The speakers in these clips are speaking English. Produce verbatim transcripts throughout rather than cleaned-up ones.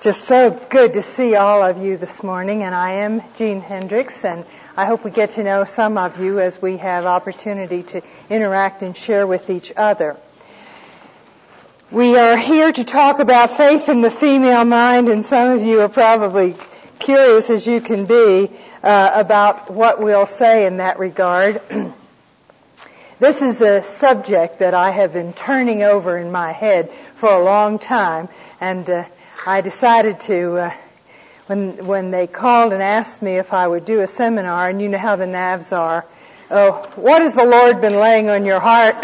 Just so good to see all of you this morning, and I am Jean Hendricks, and I hope we get to know some of you as we have opportunity to interact and share with each other. We are here to talk about faith in the female mind, and some of you are probably curious as you can be uh, about what we'll say in that regard. This is a subject that I have been turning over in my head for a long time, and uh, I decided to, uh, when when they called and asked me if I would do a seminar, and you know how the N A Vs are, oh, what has the Lord been laying on your heart?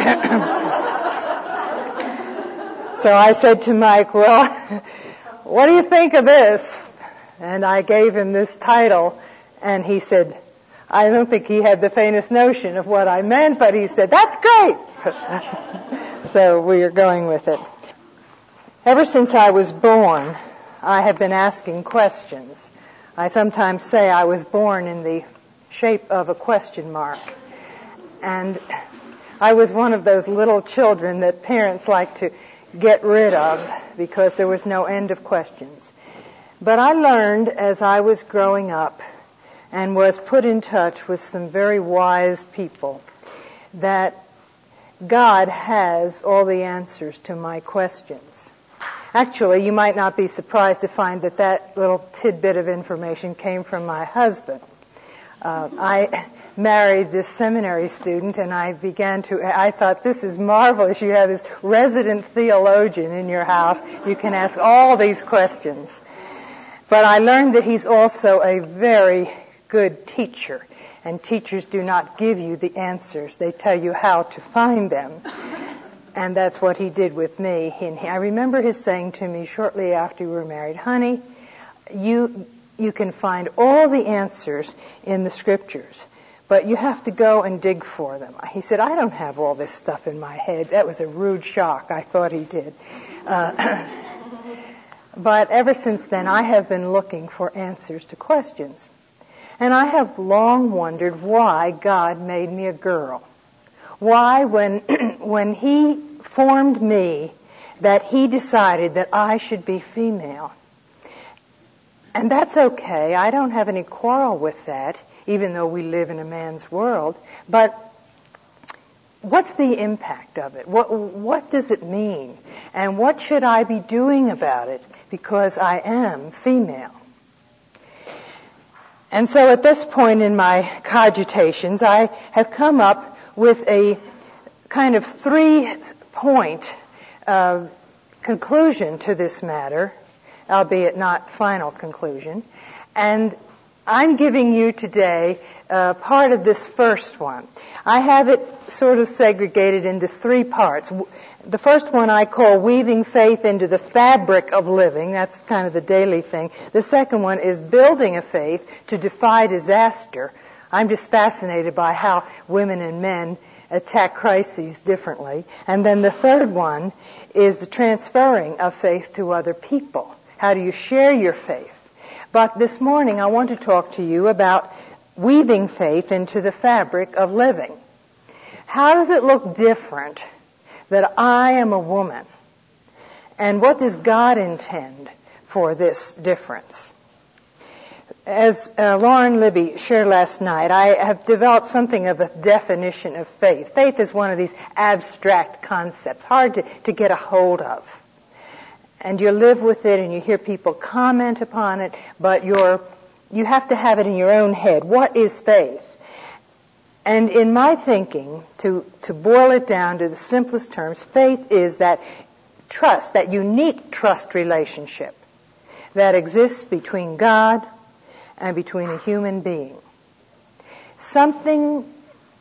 So I said to Mike, well, what do you think of this? And I gave him this title, and he said, I don't think he had the faintest notion of what I meant, but he said, that's great. So we are going with it. Ever since I was born, I have been asking questions. I sometimes say I was born in the shape of a question mark. And I was one of those little children that parents like to get rid of because there was no end of questions. But I learned as I was growing up and was put in touch with some very wise people that God has all the answers to my questions. Actually, you might not be surprised to find that that little tidbit of information came from my husband. Uh, I married this seminary student, and I began to, I thought, this is marvelous. You have this resident theologian in your house. You can ask all these questions. But I learned that he's also a very good teacher, and teachers do not give you the answers. They tell you how to find them. And that's what he did with me. And I remember his saying to me shortly after we were married, honey, you you can find all the answers in the scriptures, but you have to go and dig for them. He said, I don't have all this stuff in my head. That was a rude shock. I thought he did. Uh, but ever since then, I have been looking for answers to questions. And I have long wondered why God made me a girl. Why, when when He formed me, that He decided that I should be female. And that's okay. I don't have any quarrel with that, even though we live in a man's world. But what's the impact of it? What what does it mean? And what should I be doing about it? Because I am female. And so at this point in my cogitations, I have come up with a kind of three-point uh, conclusion to this matter, albeit not final conclusion. And I'm giving you today uh, part of this first one. I have it sort of segregated into three parts. The first one I call weaving faith into the fabric of living. That's kind of the daily thing. The second one is building a faith to defy disaster. I'm just fascinated by how women and men attack crises differently. And then the third one is the transferring of faith to other people. How do you share your faith? But this morning I want to talk to you about weaving faith into the fabric of living. How does it look different that I am a woman? And what does God intend for this difference? As uh, Lauren Libby shared last night, I have developed something of a definition of faith. Faith is one of these abstract concepts, hard to, to get a hold of. And you live with it and you hear people comment upon it, but you're, you have to have it in your own head. What is faith? And in my thinking, to, to boil it down to the simplest terms, faith is that trust, that unique trust relationship that exists between God and between a human being. Something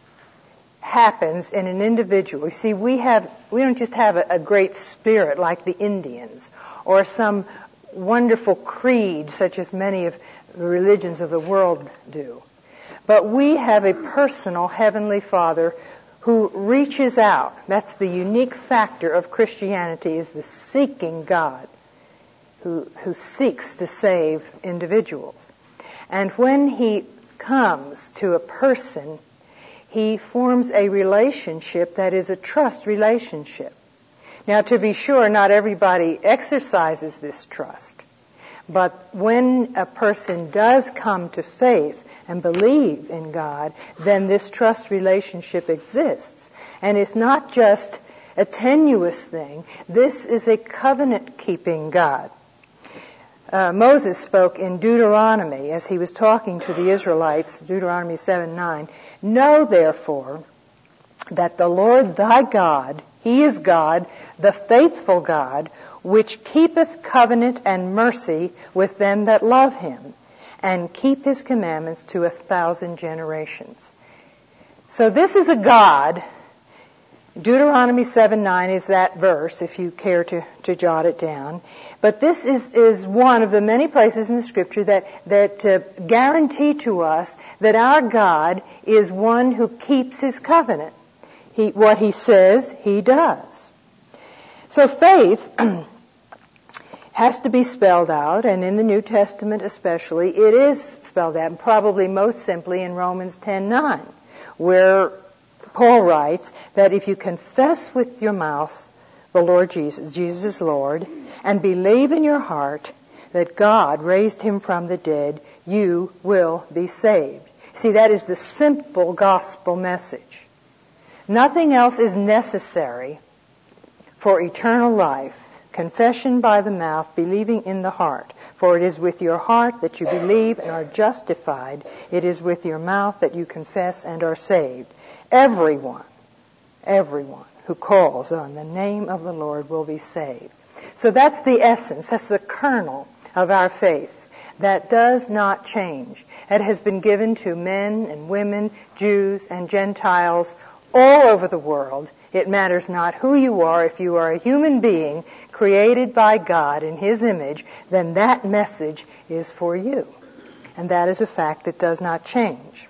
happens in an individual. You see, we have, we don't just have a, a great spirit like the Indians or some wonderful creed such as many of the religions of the world do. But we have a personal Heavenly Father who reaches out. That's the unique factor of Christianity, is the seeking God who, who seeks to save individuals. And when He comes to a person, He forms a relationship that is a trust relationship. Now, to be sure, not everybody exercises this trust. But when a person does come to faith and believe in God, then this trust relationship exists. And it's not just a tenuous thing. This is a covenant-keeping God. Uh, Moses spoke in Deuteronomy as he was talking to the Israelites, Deuteronomy seven nine, "Know therefore that the Lord thy God, He is God, the faithful God, which keepeth covenant and mercy with them that love Him, and keep His commandments to a thousand generations." So this is a God. Deuteronomy seven nine is that verse, if you care to, to jot it down. But this is, is one of the many places in the Scripture that, that uh, guarantee to us that our God is one who keeps His covenant. He, what He says, He does. So faith has to be spelled out, and in the New Testament especially, it is spelled out, and probably most simply in Romans ten nine, where Paul writes that if you confess with your mouth the Lord Jesus, Jesus is Lord, and believe in your heart that God raised Him from the dead, you will be saved. See, that is the simple gospel message. Nothing else is necessary for eternal life. Confession by the mouth, believing in the heart. For it is with your heart that you believe and are justified. It is with your mouth that you confess and are saved. Everyone, everyone who calls on the name of the Lord will be saved. So that's the essence, that's the kernel of our faith. That does not change. It has been given to men and women, Jews and Gentiles all over the world. It matters not who you are. If you are a human being created by God in His image, then that message is for you. And that is a fact that does not change.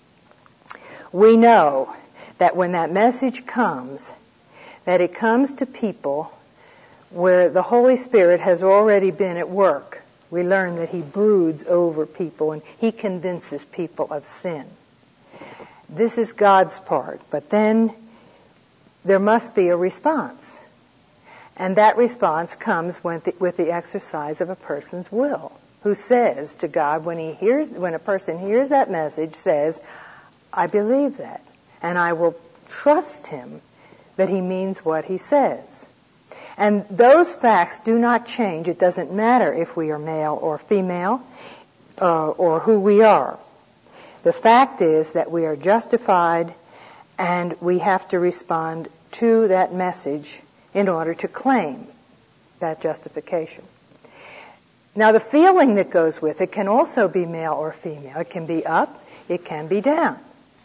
We know that when that message comes, that it comes to people where the Holy Spirit has already been at work. We learn that He broods over people and He convinces people of sin. This is God's part. But then there must be a response. And that response comes with the, with the exercise of a person's will, who says to God, when he hears, when a person hears that message, says, I believe that, and I will trust Him that He means what He says. And those facts do not change. It doesn't matter if we are male or female, uh, or who we are. The fact is that we are justified, and we have to respond to that message in order to claim that justification. Now, the feeling that goes with it can also be male or female. It can be up, it can be down.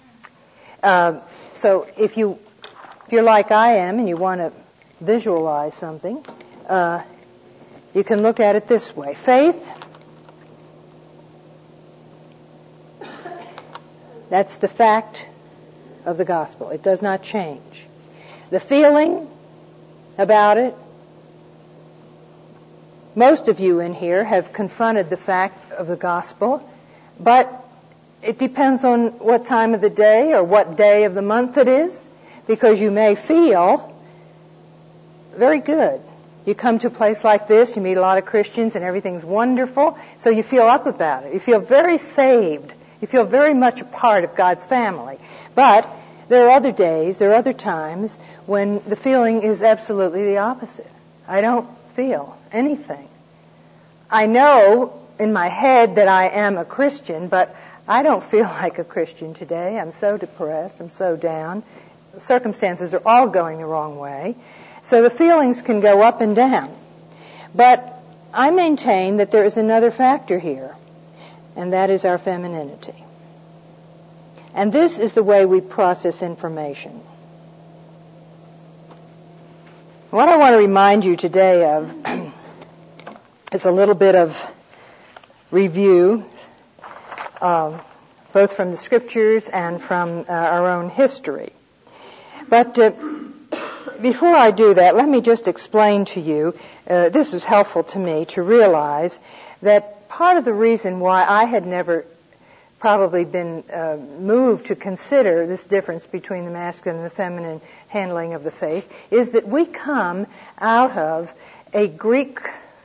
Uh, so if you if you're like I am and you want to visualize something, uh, you can look at it this way. Faith, that's the fact of the gospel. It does not change. The feeling about it, most of you in here have confronted the fact of the gospel, but it depends on what time of the day or what day of the month it is, because you may feel very good. You come to a place like this, you meet a lot of Christians, and everything's wonderful, so you feel up about it. You feel very saved. You feel very much a part of God's family. But there are other days, there are other times when the feeling is absolutely the opposite. I don't feel anything. I know in my head that I am a Christian, but I don't feel like a Christian today. I'm so depressed. I'm so down. The circumstances are all going the wrong way. So the feelings can go up and down. But I maintain that there is another factor here, and that is our femininity. And this is the way we process information. What I want to remind you today of is a little bit of review, uh, both from the Scriptures and from uh, our own history. But uh, before I do that, let me just explain to you, uh, this was helpful to me to realize that part of the reason why I had never probably been uh, moved to consider this difference between the masculine and the feminine handling of the faith is that we come out of a Greek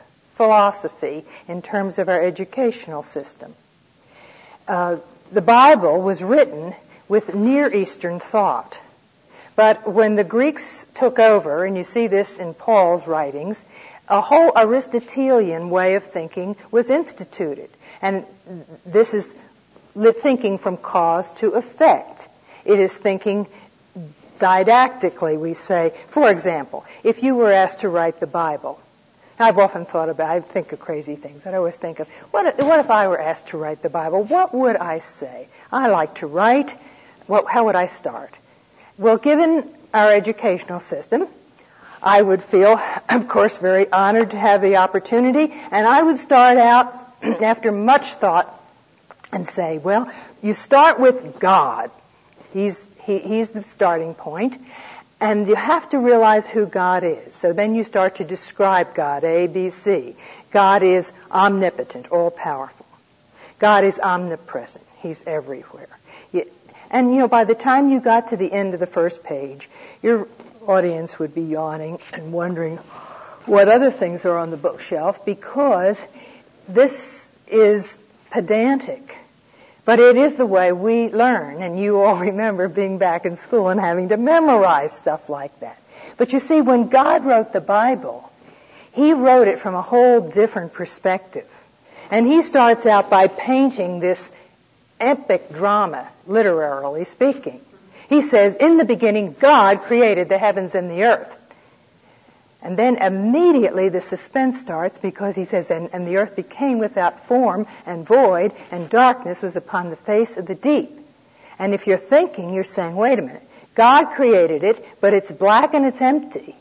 philosophy in terms of our educational system. Uh, the Bible was written with Near Eastern thought. But when the Greeks took over, and you see this in Paul's writings, a whole Aristotelian way of thinking was instituted. And this is thinking from cause to effect. It is thinking didactically, we say. For example, if you were asked to write the Bible, I've often thought about, I think of crazy things. I always think of, what if, what if I were asked to write the Bible? What would I say? I like to write. Well, how would I start? Well, given our educational system, I would feel, of course, very honored to have the opportunity, and I would start out after much thought and say, well, you start with God. He's, he, he's the starting point, and you have to realize who God is. So then you start to describe God, A, B, C. God is omnipotent, all-powerful. God is omnipresent. He's everywhere. You, and, you know, by the time you got to the end of the first page, your audience would be yawning and wondering what other things are on the bookshelf, because this is pedantic. But it is the way we learn, and you all remember being back in school and having to memorize stuff like that. But you see, when God wrote the Bible, He wrote it from a whole different perspective. And He starts out by painting this epic drama, literally speaking. He says, in the beginning, God created the heavens and the earth. And then immediately the suspense starts, because he says, and, and the earth became without form and void, and darkness was upon the face of the deep. And if you're thinking, you're saying, wait a minute, God created it, but it's black and it's empty.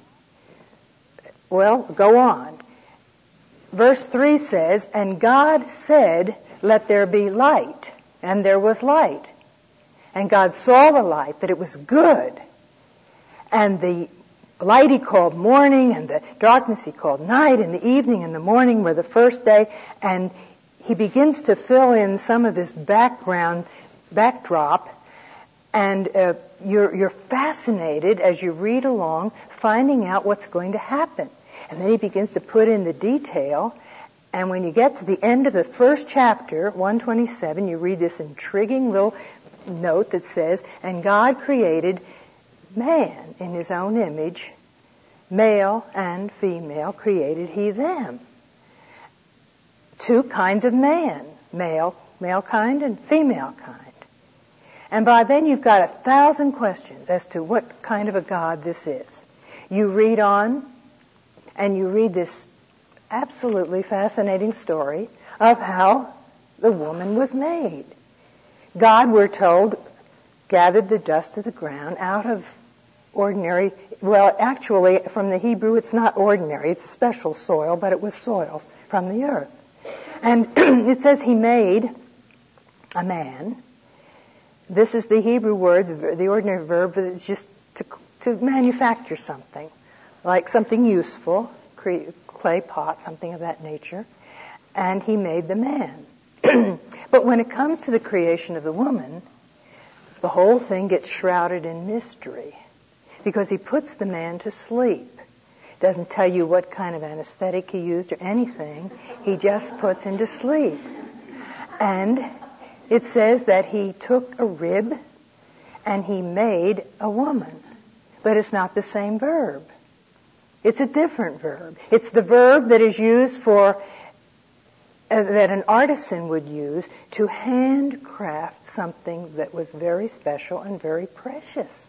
Well, go on. Verse three says, and God said, let there be light. And there was light. And God saw the light, that it was good. And the light He called morning, and the darkness He called night, and the evening and the morning were the first day. And He begins to fill in some of this background, backdrop, and uh, you're, you're fascinated as you read along, finding out what's going to happen. And then He begins to put in the detail. And when you get to the end of the first chapter, one twenty-seven, you read this intriguing little note that says, and God created man in His own image, male and female created He them. Two kinds of man, male, male kind and female kind. And by then you've got a thousand questions as to what kind of a God this is. You read on, and you read this absolutely fascinating story of how the woman was made. God, we're told, gathered the dust of the ground out of ordinary, well, actually, from the Hebrew, it's not ordinary, it's special soil, but it was soil from the earth. And it says He made a man. This is the Hebrew word, the ordinary verb, but it's just to, to manufacture something, like something useful, clay pot, something of that nature. And He made the man. But when it comes to the creation of the woman, the whole thing gets shrouded in mystery, because He puts the man to sleep. Doesn't tell you what kind of anesthetic He used or anything. He just puts him to sleep. And it says that He took a rib and He made a woman. But it's not the same verb. It's a different verb. It's the verb that is used for, uh, that an artisan would use to handcraft something that was very special and very precious.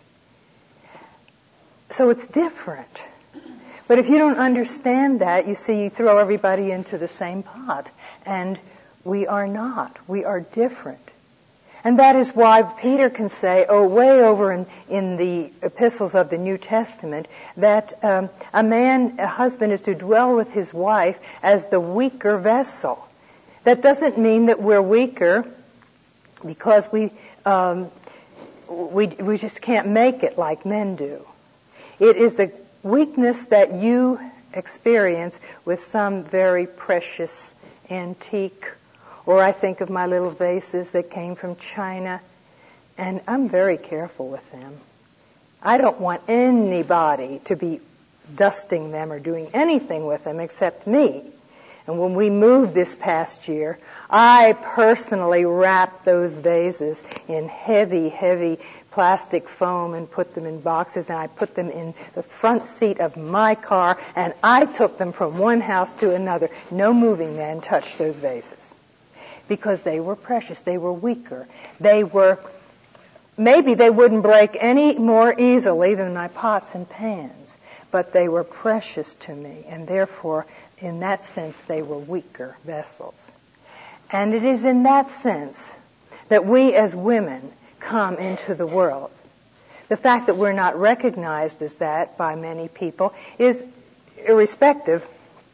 So it's different. But if you don't understand that, you see, you throw everybody into the same pot. And we are not. We are different. And that is why Peter can say, oh, way over in, in the epistles of the New Testament, that um, a man, a husband is to dwell with his wife as the weaker vessel. That doesn't mean that we're weaker because we, um, we, we just can't make it like men do. It is the weakness that you experience with some very precious antique. Or I think of my little vases that came from China, and I'm very careful with them. I don't want anybody to be dusting them or doing anything with them except me. And when we moved this past year, I personally wrapped those vases in heavy, heavy plastic foam and put them in boxes, and I put them in the front seat of my car, and I took them from one house to another. No moving man touched those vases because they were precious. They were weaker. They were, maybe they wouldn't break any more easily than my pots and pans, but they were precious to me, and therefore, in that sense, they were weaker vessels. And it is in that sense that we as women come into the world. The fact that we're not recognized as that by many people is irrespective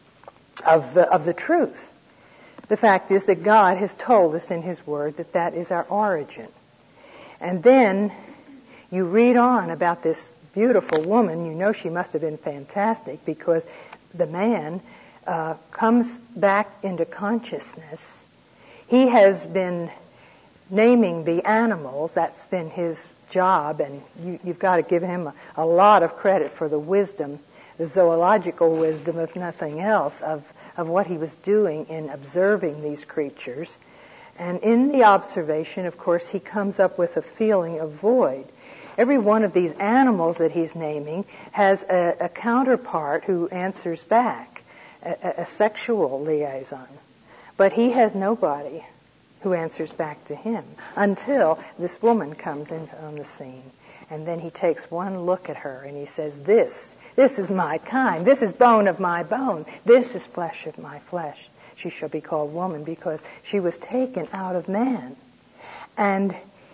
of the, of the truth. The fact is that God has told us in His Word that that is our origin. And then you read on about this beautiful woman. You know she must have been fantastic, because the man uh, comes back into consciousness. He has been naming the animals. That's been his job, and you, you've got to give him a, a lot of credit for the wisdom, the zoological wisdom, if nothing else, of, of what he was doing in observing these creatures. And in the observation, of course, he comes up with a feeling of void. Every one of these animals that he's naming has a, a counterpart who answers back, a, a sexual liaison. But he has nobody who answers back to him until this woman comes in on the scene. And then he takes one look at her and he says, this, this is my kind. This is bone of my bone. This is flesh of my flesh. She shall be called woman, because she was taken out of man. And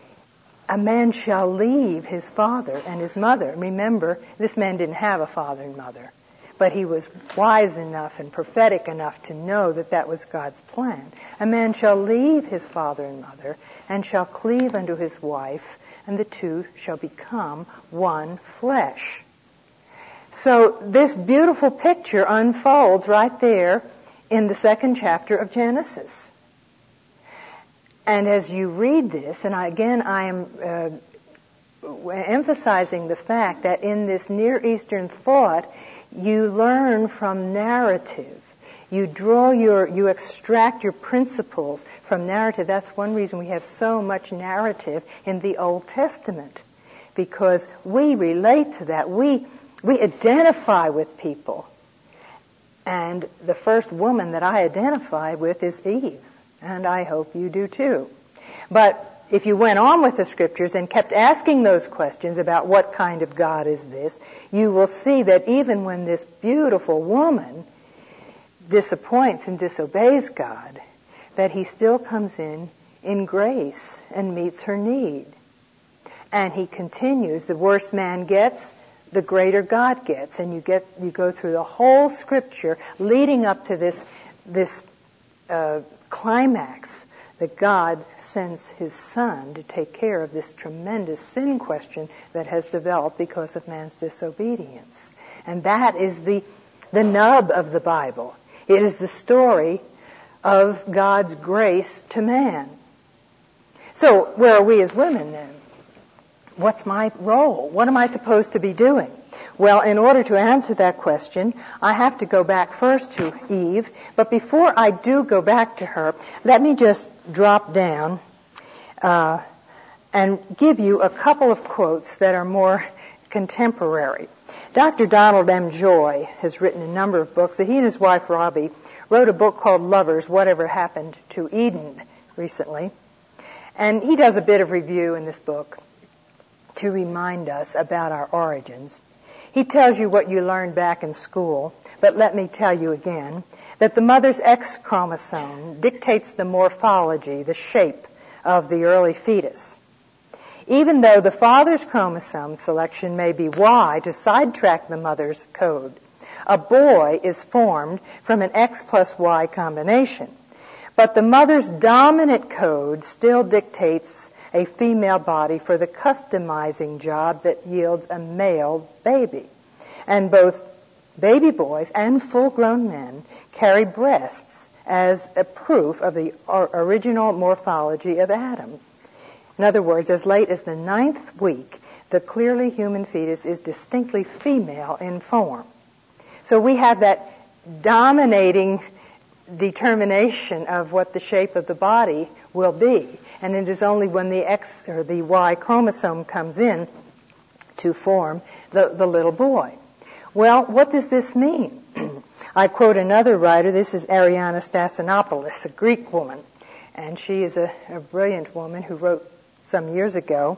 a man shall leave his father and his mother. Remember, this man didn't have a father and mother, but he was wise enough and prophetic enough to know that that was God's plan. A man shall leave his father and mother and shall cleave unto his wife, and the two shall become one flesh. So this beautiful picture unfolds right there in the second chapter of Genesis. And as you read this, and I, again I am uh, emphasizing the fact that in this Near Eastern thought, you learn from narrative. You draw your, you extract your principles from narrative. That's one reason we have so much narrative in the Old Testament, because we relate to that. We, we identify with people. And the first woman that I identify with is Eve. And I hope you do too. But if you went on with the scriptures and kept asking those questions about what kind of God is this, you will see that even when this beautiful woman disappoints and disobeys God, that He still comes in in grace and meets her need. And He continues. The worse man gets, the greater God gets. And you get you go through the whole scripture leading up to this this uh, climax, that God sends His Son to take care of this tremendous sin question that has developed because of man's disobedience. And that is the the nub of the Bible. It is the story of God's grace to man. So where are we as women then? What's my role? What am I supposed to be doing? Well, in order to answer that question, I have to go back first to Eve. But before I do go back to her, let me just drop down uh, and give you a couple of quotes that are more contemporary. Doctor Donald M. Joy has written a number of books. He and his wife, Robbie, wrote a book called Lovers, Whatever Happened to Eden, recently. And he does a bit of review in this book to remind us about our origins. He tells you what you learned back in school, but let me tell you again that the mother's X chromosome dictates the morphology, the shape of the early fetus. Even though the father's chromosome selection may be Y to sidetrack the mother's code, a boy is formed from an X plus Y combination. But the mother's dominant code still dictates a female body for the customizing job that yields a male baby. And both baby boys and full-grown men carry breasts as a proof of the original morphology of Adam. In other words, as late as the ninth week, the clearly human fetus is distinctly female in form. So we have that dominating determination of what the shape of the body will be. And it is only when the X or the Y chromosome comes in to form the, the little boy. Well, what does this mean? I quote another writer. This is Ariana Stassinopoulos, a Greek woman. And she is a, a brilliant woman who wrote some years ago.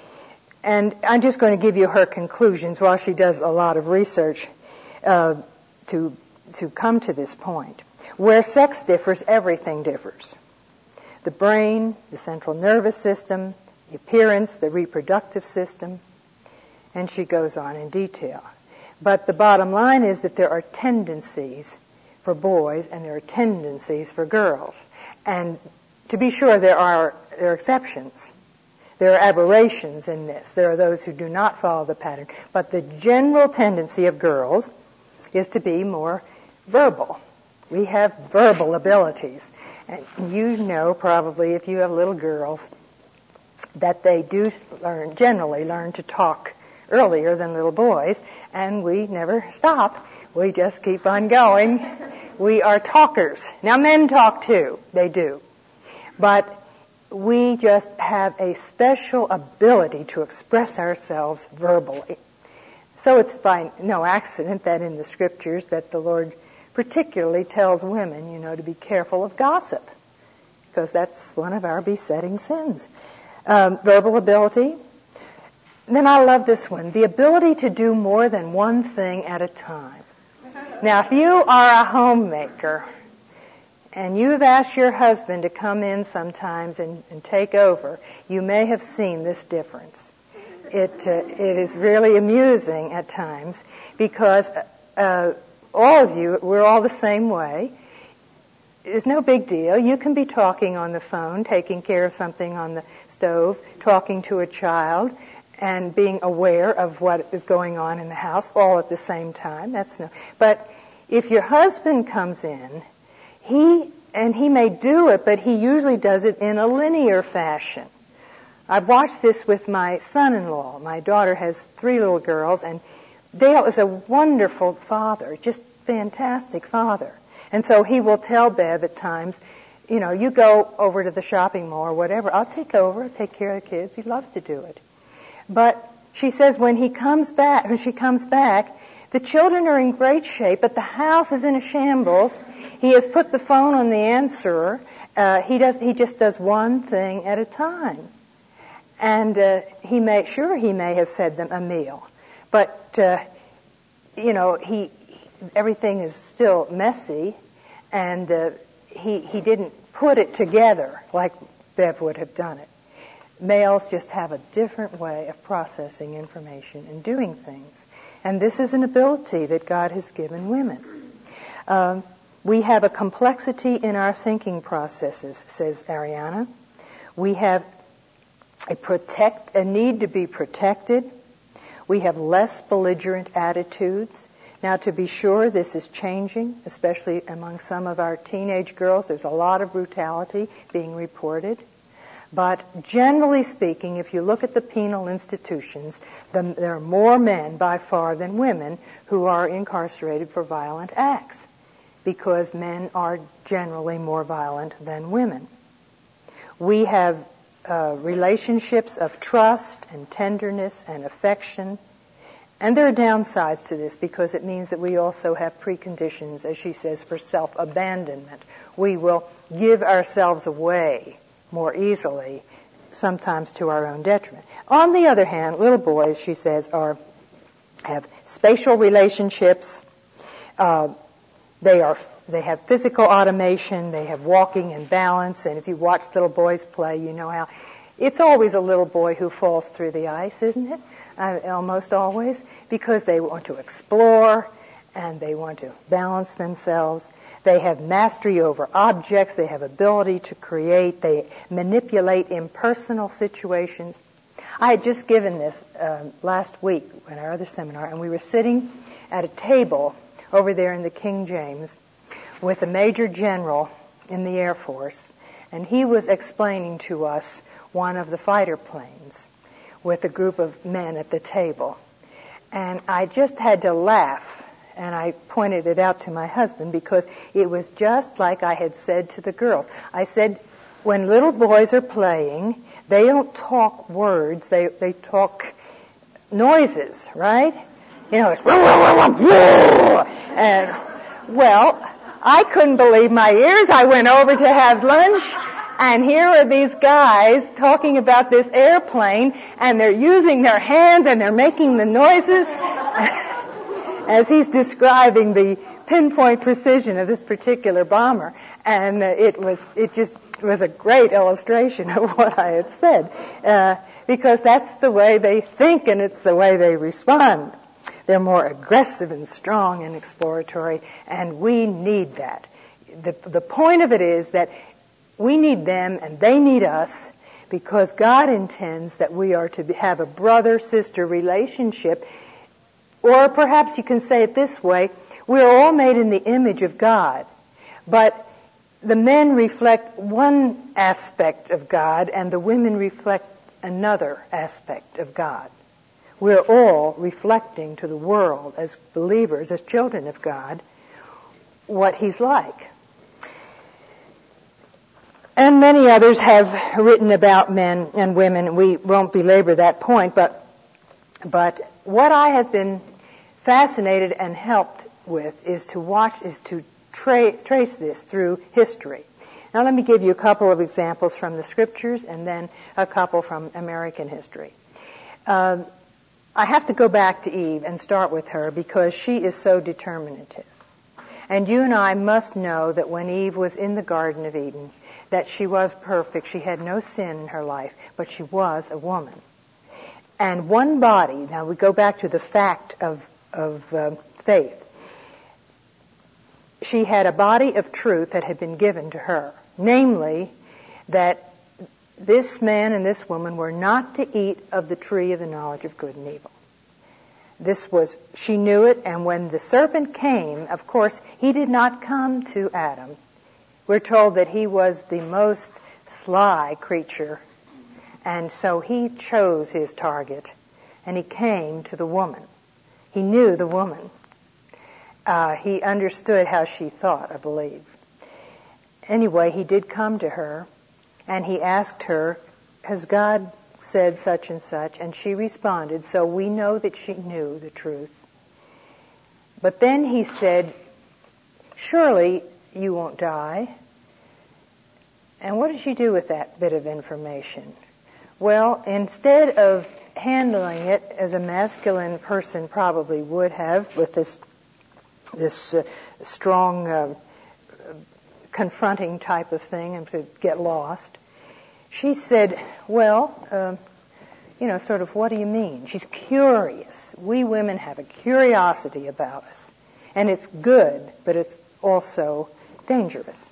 And I'm just going to give you her conclusions while she does a lot of research uh, to to come to this point. Where sex differs, everything differs. The brain, the central nervous system, the appearance, the reproductive system, and she goes on in detail. But the bottom line is that there are tendencies for boys and there are tendencies for girls. And to be sure, there are, there are exceptions. There are aberrations in this. There are those who do not follow the pattern. But the general tendency of girls is to be more verbal. We have verbal abilities. And you know probably if you have little girls that they do learn, generally learn to talk earlier than little boys, and we never stop. We just keep on going. We are talkers. Now men talk too. They do. But we just have a special ability to express ourselves verbally. So it's by no accident that in the scriptures that the Lord particularly tells women, you know, to be careful of gossip, because that's one of our besetting sins. Um, verbal ability. Then I love this one, the ability to do more than one thing at a time. Now, if you are a homemaker and you've asked your husband to come in sometimes and, and take over, you may have seen this difference. It uh, it is really amusing at times because uh, all of you, we're all the same way. It's no big deal. You can be talking on the phone, taking care of something on the stove, talking to a child, and being aware of what is going on in the house all at the same time. That's no. But if your husband comes in, he and he may do it, but he usually does it in a linear fashion. I've watched this with my son-in-law. My daughter has three little girls, and Dale is a wonderful father, just fantastic father. And so he will tell Bev at times, you know, you go over to the shopping mall or whatever. I'll take over, take care of the kids. He loves to do it. But she says when he comes back, when she comes back, the children are in great shape, but the house is in a shambles. He has put the phone on the answerer. Uh, he does. He just does one thing at a time. And uh, he may, sure, he may have fed them a meal, but uh, you know, he everything is still messy, and uh, he he didn't put it together like Bev would have done it. Males just have a different way of processing information and doing things, and this is an ability that God has given women. Um, we have a complexity in our thinking processes, says Ariana. We have a protect a need to be protected. We have less belligerent attitudes. Now, to be sure, this is changing, especially among some of our teenage girls. There's a lot of brutality being reported. But generally speaking, if you look at the penal institutions, the, there are more men by far than women who are incarcerated for violent acts, because men are generally more violent than women. We have uh, relationships of trust and tenderness and affection. And there are downsides to this because it means that we also have preconditions, as she says, for self-abandonment. We will give ourselves away more easily, sometimes to our own detriment. On the other hand, little boys, she says, are have spatial relationships. Uh, they are they have physical automation. They have walking and balance. And if you watch little boys play, you know how it's always a little boy who falls through the ice, isn't it? Uh, almost always, because they want to explore and they want to balance themselves. They have mastery over objects. They have ability to create. They manipulate impersonal situations. I had just given this uh, last week at our other seminar, and we were sitting at a table over there in the King James with a major general in the Air Force, and he was explaining to us one of the fighter planes with a group of men at the table. And I just had to laugh And I pointed it out to my husband because it was just like I had said to the girls. I said, when little boys are playing, they don't talk words, they, they talk noises, right? You know, it's and, well, I couldn't believe my ears. I went over to have lunch, and here are these guys talking about this airplane, and they're using their hands, and they're making the noises as he's describing the pinpoint precision of this particular bomber. And uh, it was, it just was a great illustration of what I had said, uh, because that's the way they think, and it's the way they respond. They're more aggressive and strong and exploratory, and we need that. The, the point of it is that we need them and they need us because God intends that we are to be, have a brother-sister relationship, or perhaps you can say it this way, we're all made in the image of God, but the men reflect one aspect of God and the women reflect another aspect of God. We're all reflecting to the world as believers, as children of God, what He's like. And many others have written about men and women. We won't belabor that point, but but what I have been fascinated and helped with is to watch, is to tra- trace this through history. Now let me give you a couple of examples from the scriptures and then a couple from American history. Uh, I have to go back to Eve and start with her because she is so determinative. And you and I must know that when Eve was in the Garden of Eden, that she was perfect. She had no sin in her life, but she was a woman. And one body, now we go back to the fact of, of uh, faith. She had a body of truth that had been given to her, namely that this man and this woman were not to eat of the tree of the knowledge of good and evil. This was, she knew it, and when the serpent came, of course, he did not come to Adam. We're told that he was the most sly creature, and so he chose his target, and he came to the woman. He knew the woman. Uh, he understood how she thought, I believe. Anyway, he did come to her, and he asked her, has God said such and such? And she responded, so we know that she knew the truth. But then he said, surely you won't die. And what did she do with that bit of information? Well, instead of handling it as a masculine person probably would have, with this this uh, strong uh, confronting type of thing and to get lost, she said, well, uh, you know, sort of, what do you mean? She's curious. We women have a curiosity about us. And it's good, but it's also dangerous.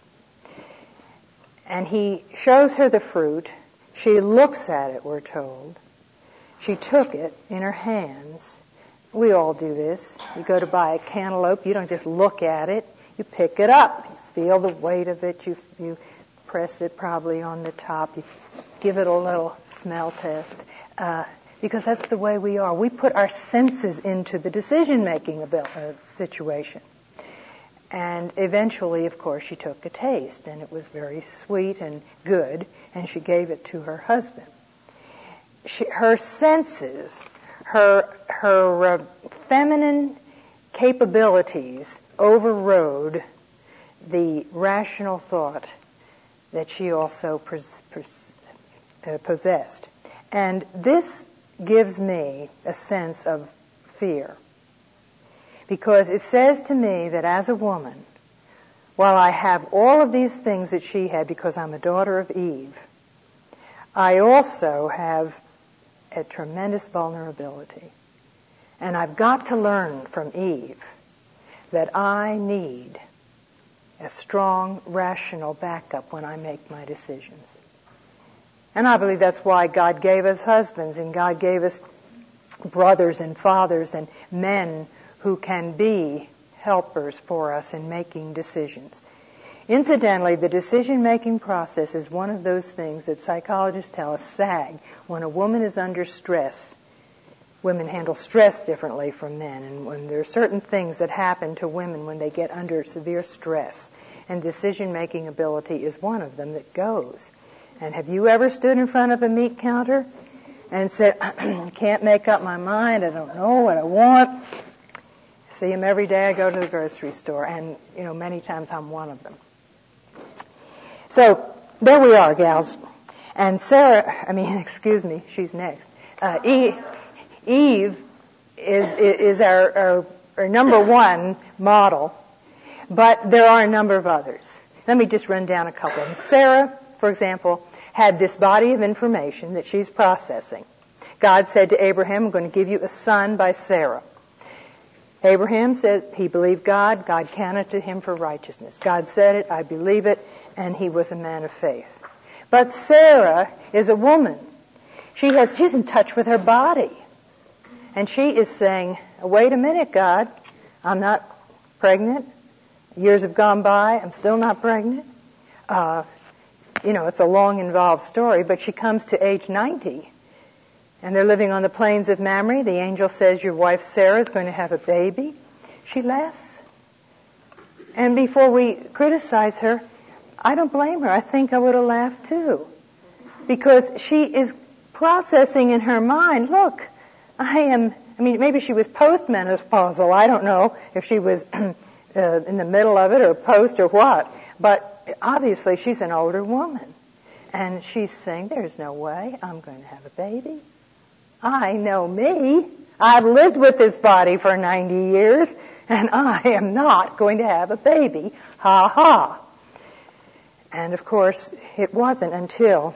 And he shows her the fruit. She looks at it, we're told. She took it in her hands. We all do this. You go to buy a cantaloupe, you don't just look at it. You pick it up. You feel the weight of it. You you press it probably on the top. You give it a little smell test. Uh, because that's the way we are. We put our senses into the decision-making of a situation. And eventually, of course, she took a taste, and it was very sweet and good, and she gave it to her husband. She, her senses, her her uh, feminine capabilities overrode the rational thought that she also pres- pres- uh, possessed. And this gives me a sense of fear. Because it says to me that as a woman, while I have all of these things that she had because I'm a daughter of Eve, I also have a tremendous vulnerability. And I've got to learn from Eve that I need a strong, rational backup when I make my decisions. And I believe that's why God gave us husbands and God gave us brothers and fathers and men who can be helpers for us in making decisions. Incidentally, the decision-making process is one of those things that psychologists tell us sag. When a woman is under stress, women handle stress differently from men, and when there are certain things that happen to women when they get under severe stress, and decision-making ability is one of them that goes. And have you ever stood in front of a meat counter and said, I can't make up my mind, I don't know what I want? See them every day I go to the grocery store, and, you know, many times I'm one of them. So, there we are, gals. And Sarah, I mean, excuse me, she's next. Uh, Eve, Eve is, is our, our, our number one model, but there are a number of others. Let me just run down a couple. And Sarah, for example, had this body of information that she's processing. God said to Abraham, I'm going to give you a son by Sarah. Abraham said he believed God. God counted to him for righteousness. God said it, I believe it, and he was a man of faith. But Sarah is a woman. She has, she's in touch with her body. And she is saying, wait a minute, God, I'm not pregnant. Years have gone by, I'm still not pregnant. Uh, you know, it's a long, involved story, but she comes to age ninety. And they're living on the plains of Mamre. The angel says, your wife Sarah is going to have a baby. She laughs. And before we criticize her, I don't blame her. I think I would have laughed too. Because she is processing in her mind, look, I am, I mean, maybe she was postmenopausal. I don't know if she was uh, in the middle of it or post or what. But obviously she's an older woman. And she's saying, there's no way I'm going to have a baby. I know me. I've lived with this body for ninety years, and I am not going to have a baby. Ha ha. And of course, it wasn't until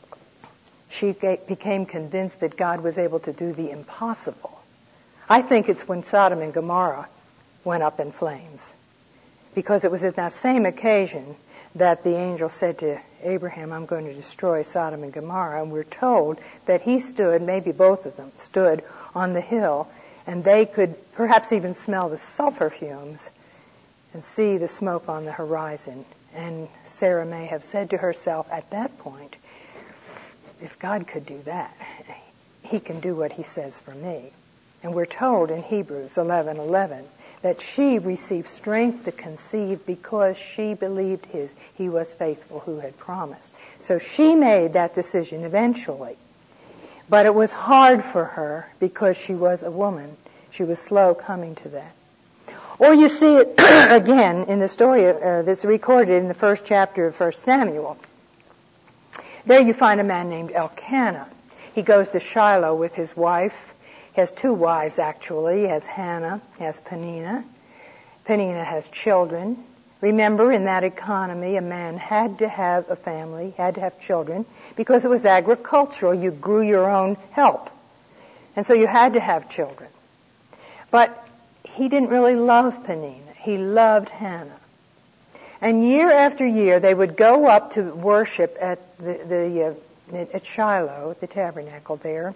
she became convinced that God was able to do the impossible. I think it's when Sodom and Gomorrah went up in flames. Because it was at that same occasion that the angel said to Abraham, I'm going to destroy Sodom and Gomorrah. And we're told that he stood, maybe both of them, stood on the hill, and they could perhaps even smell the sulfur fumes and see the smoke on the horizon. And Sarah may have said to herself at that point, if God could do that, he can do what he says for me. And we're told in Hebrews eleven eleven that she received strength to conceive because she believed his, he was faithful who had promised. So she made that decision eventually. But it was hard for her because she was a woman. She was slow coming to that. Or you see it again in the story uh, that's recorded in the first chapter of First Samuel. There you find a man named Elkanah. He goes to Shiloh with his wife. He has two wives, actually. He has Hannah, he has Peninnah. Peninnah has children. Remember, in that economy, a man had to have a family, had to have children, because it was agricultural. You grew your own help. And so you had to have children. But he didn't really love Peninnah. He loved Hannah. And year after year, they would go up to worship at the, the uh, at Shiloh, at the tabernacle there.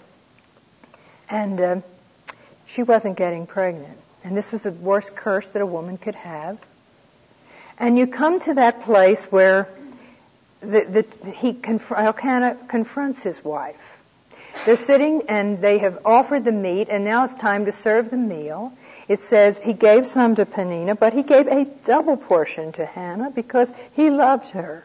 And uh, she wasn't getting pregnant. And this was the worst curse that a woman could have. And you come to that place where the, the, he conf- Elkanah confronts his wife. They're sitting and they have offered the meat, and now it's time to serve the meal. It says he gave some to Peninnah, but he gave a double portion to Hannah because he loved her.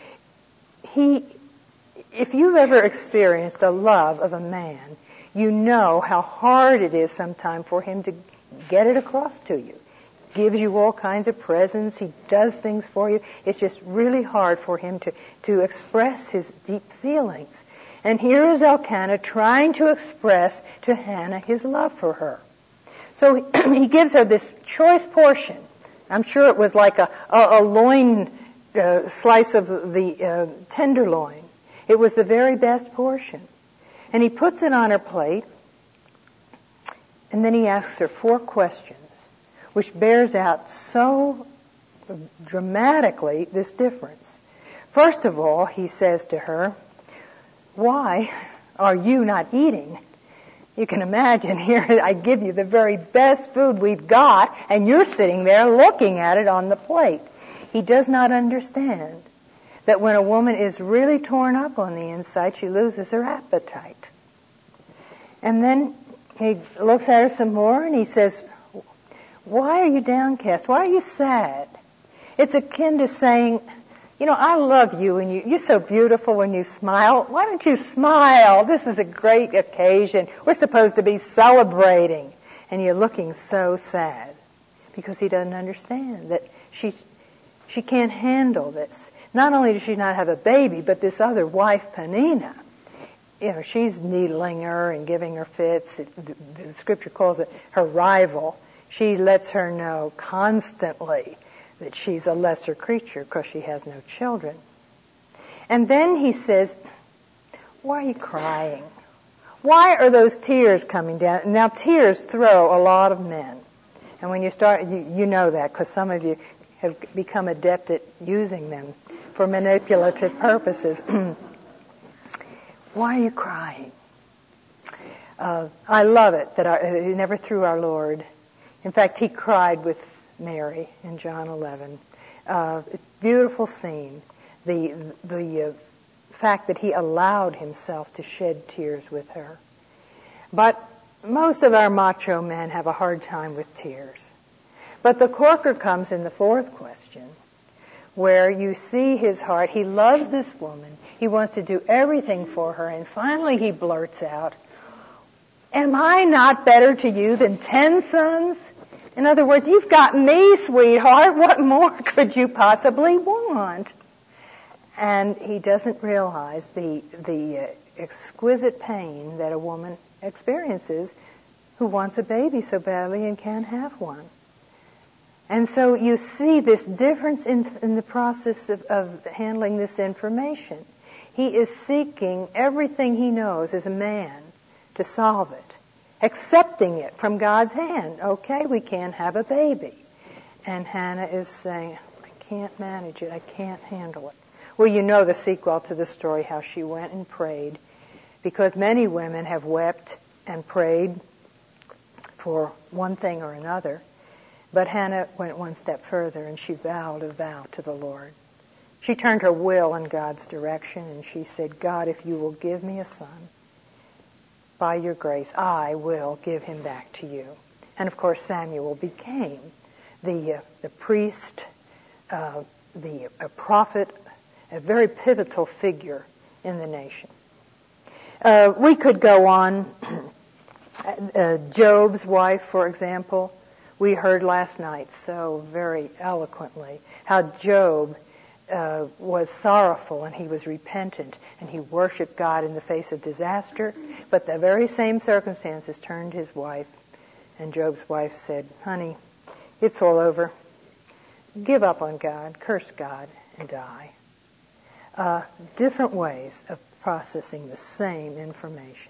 He, if you've ever experienced the love of a man, you know how hard it is sometimes for him to get it across to you. Gives you all kinds of presents. He does things for you. It's just really hard for him to, to express his deep feelings. And here is Elkanah trying to express to Hannah his love for her. So he gives her this choice portion. I'm sure it was like a, a, a loin uh, slice of the uh, tenderloin. It was the very best portion. And he puts it on her plate, and then he asks her four questions, which bears out so dramatically this difference. First of all, he says to her, why are you not eating? You can imagine here, I give you the very best food we've got, and you're sitting there looking at it on the plate. He does not understand that when a woman is really torn up on the inside, she loses her appetite. And then he looks at her some more and he says, why are you downcast? Why are you sad? It's akin to saying, you know, I love you and you, you're so beautiful when you smile. Why don't you smile? This is a great occasion. We're supposed to be celebrating. And you're looking so sad because he doesn't understand that she's, she can't handle this. Not only does she not have a baby, but this other wife, Peninnah, you know, she's needling her and giving her fits. It, the, the scripture calls it her rival. She lets her know constantly that she's a lesser creature because she has no children. And then he says, why are you crying? Why are those tears coming down? Now, tears throw a lot of men. And when you start, you, you know that because some of you have become adept at using them for manipulative purposes. Why are you crying? Uh, I love it that our, he never threw our Lord. In fact, he cried with Mary in John eleven. Uh, beautiful scene. The the uh, fact that he allowed himself to shed tears with her. But most of our macho men have a hard time with tears. But the corker comes in the fourth question, where you see his heart. He loves this woman. He wants to do everything for her. And finally he blurts out, am I not better to you than ten sons? In other words, you've got me, sweetheart. What more could you possibly want? And he doesn't realize the the uh, exquisite pain that a woman experiences who wants a baby so badly and can't have one. And so you see this difference in, in the process of, of handling this information. He is seeking everything he knows as a man to solve it, accepting it from God's hand. Okay, we can't have a baby. And Hannah is saying, I can't manage it. I can't handle it. Well, you know the sequel to the story, how she went and prayed, because many women have wept and prayed for one thing or another. But Hannah went one step further, and she vowed a vow to the Lord. She turned her will in God's direction, and she said, God, if you will give me a son, by your grace, I will give him back to you. And of course, Samuel became the uh, the priest, uh, the a prophet, a very pivotal figure in the nation. Uh, we could go on. uh, Job's wife, for example, we heard last night so very eloquently how Job uh, was sorrowful and he was repentant and he worshiped God in the face of disaster. But the very same circumstances turned his wife, and Job's wife said, honey, it's all over. Give up on God, curse God, and die. Uh, different ways of processing the same information.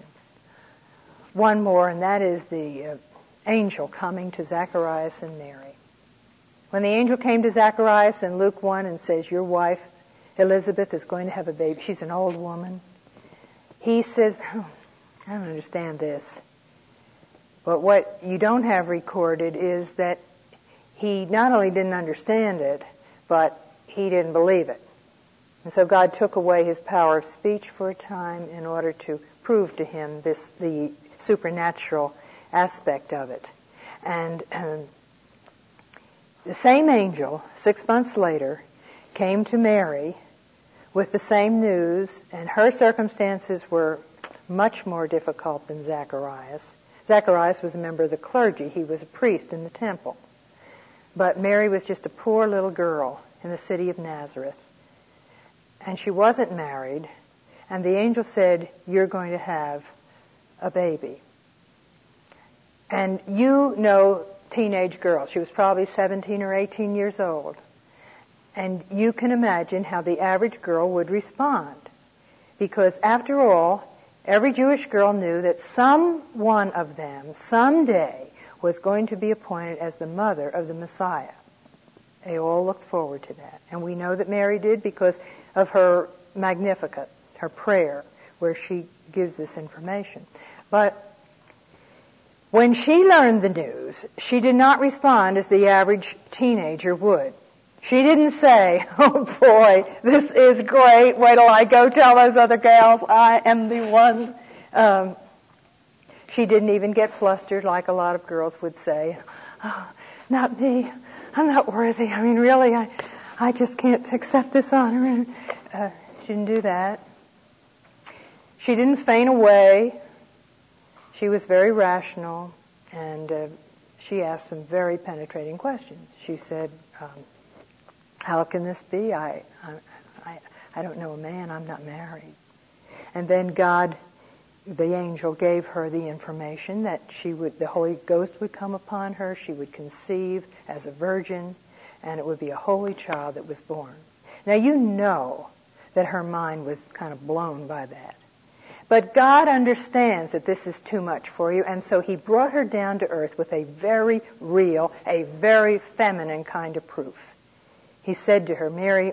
One more, and that is the uh, angel coming to Zacharias and Mary. When the angel came to Zacharias in Luke one and says, your wife, Elizabeth, is going to have a baby. She's an old woman. He says, oh, I don't understand this. But what you don't have recorded is that he not only didn't understand it, but he didn't believe it. And so God took away his power of speech for a time in order to prove to him this the supernatural aspect of it. And um, the same angel, six months later, came to Mary with the same news, and her circumstances were much more difficult than Zacharias. Zacharias was a member of the clergy. He was a priest in the temple. But Mary was just a poor little girl in the city of Nazareth. And she wasn't married. And the angel said, you're going to have a baby. And you know teenage girls. She was probably seventeen or eighteen years old. And you can imagine how the average girl would respond. Because after all, every Jewish girl knew that some one of them, someday, was going to be appointed as the mother of the Messiah. They all looked forward to that. And we know that Mary did because of her Magnificat, her prayer, where she gives this information. But when she learned the news, she did not respond as the average teenager would. She didn't say, oh boy, this is great, wait till I go tell those other gals I am the one. Um, She didn't even get flustered like a lot of girls would say, "Oh, not me. I'm not worthy. I mean, really, I, I just can't accept this honor." And uh, she didn't do that. She didn't faint away. She was very rational, and uh, she asked some very penetrating questions. She said, um, "How can this be? I, I, I, I don't know a man. I'm not married." And then God, the angel, gave her the information that she would, the Holy Ghost would come upon her. She would conceive as a virgin, and it would be a holy child that was born. Now you know that her mind was kind of blown by that. But God understands that this is too much for you, and so He brought her down to earth with a very real, a very feminine kind of proof. He said to her, "Mary,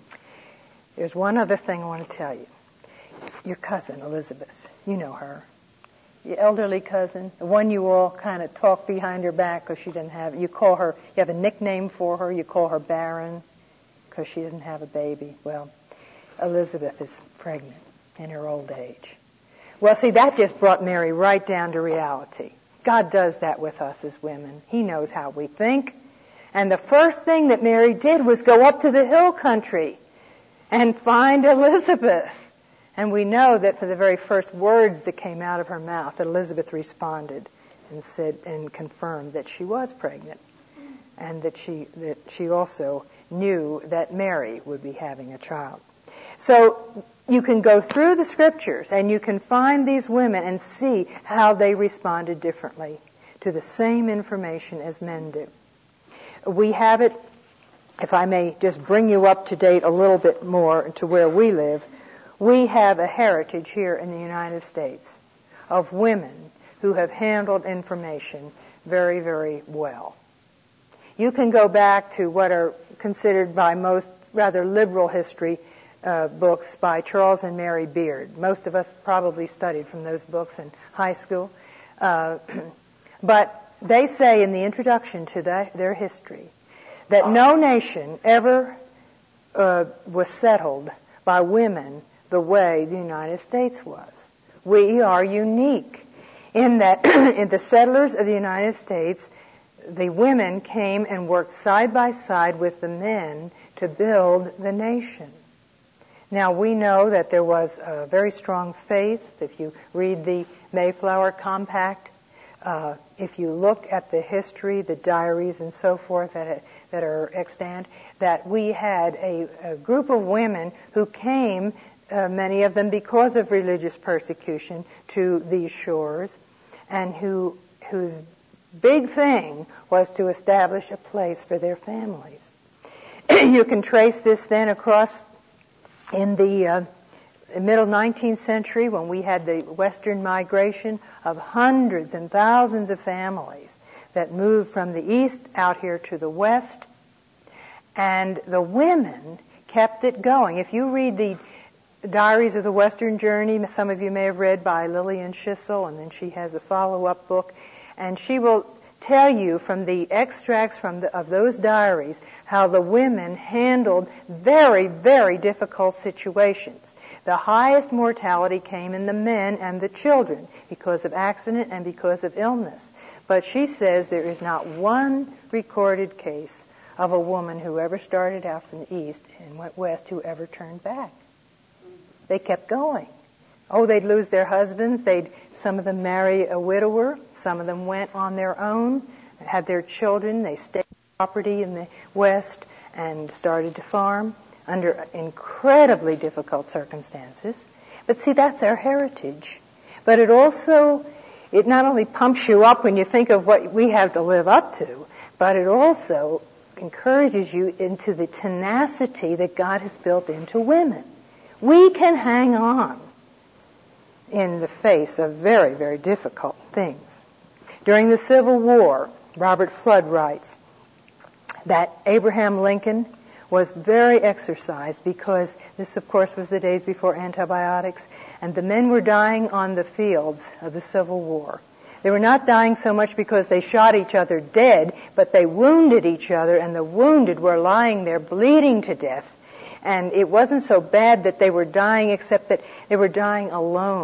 there's one other thing I want to tell you. Your cousin, Elizabeth, you know her, your elderly cousin, the one you all kind of talk behind her back because she didn't have, you call her, you have a nickname for her, you call her barren because she doesn't have a baby. Well, Elizabeth is pregnant in her old age." Well, see, that just brought Mary right down to reality. God does that with us as women. He knows how we think. And the first thing that Mary did was go up to the hill country and find Elizabeth. And we know that for the very first words that came out of her mouth, that Elizabeth responded and said and confirmed that she was pregnant, and that she that she also knew that Mary would be having a child. So you can go through the scriptures and you can find these women and see how they responded differently to the same information as men do. We have it, if I may just bring you up to date a little bit more to where we live, we have a heritage here in the United States of women who have handled information very, very well. You can go back to what are considered by most rather liberal history uh, books by Charles and Mary Beard. Most of us probably studied from those books in high school. Uh, but they say in the introduction to that, their history that no nation ever uh, was settled by women the way the United States was. We are unique in that in the settlers of the United States, the women came and worked side by side with the men to build the nation. Now, we know that there was a very strong faith. If you read the Mayflower Compact, uh, if you look at the history, the diaries and so forth that, that are extant, that we had a, a group of women who came, uh, many of them because of religious persecution, to these shores, and who whose big thing was to establish a place for their families. You can trace this then across in the uh, middle nineteenth century when we had the Western migration of hundreds and thousands of families that moved from the east out here to the west. And the women kept it going. If you read the Diaries of the Western Journey, some of you may have read by Lillian Schissel, and then she has a follow-up book, and she will tell you from the extracts from the, of those diaries how the women handled very, very difficult situations. The highest mortality came in the men and the children because of accident and because of illness. But she says there is not one recorded case of a woman who ever started out from the east and went west who ever turned back. They kept going. Oh, they'd lose their husbands. They'd, some of them marry a widower. Some of them went on their own, had their children. They stayed property in the West and started to farm under incredibly difficult circumstances. But see, that's our heritage. But it also, it not only pumps you up when you think of what we have to live up to, but it also encourages you into the tenacity that God has built into women. We can hang on in the face of very, very difficult things. During the Civil War, Robert Flood writes that Abraham Lincoln was very exercised because this, of course, was the days before antibiotics, and the men were dying on the fields of the Civil War. They were not dying so much because they shot each other dead, but they wounded each other, and the wounded were lying there bleeding to death. And it wasn't so bad that they were dying, except that they were dying alone.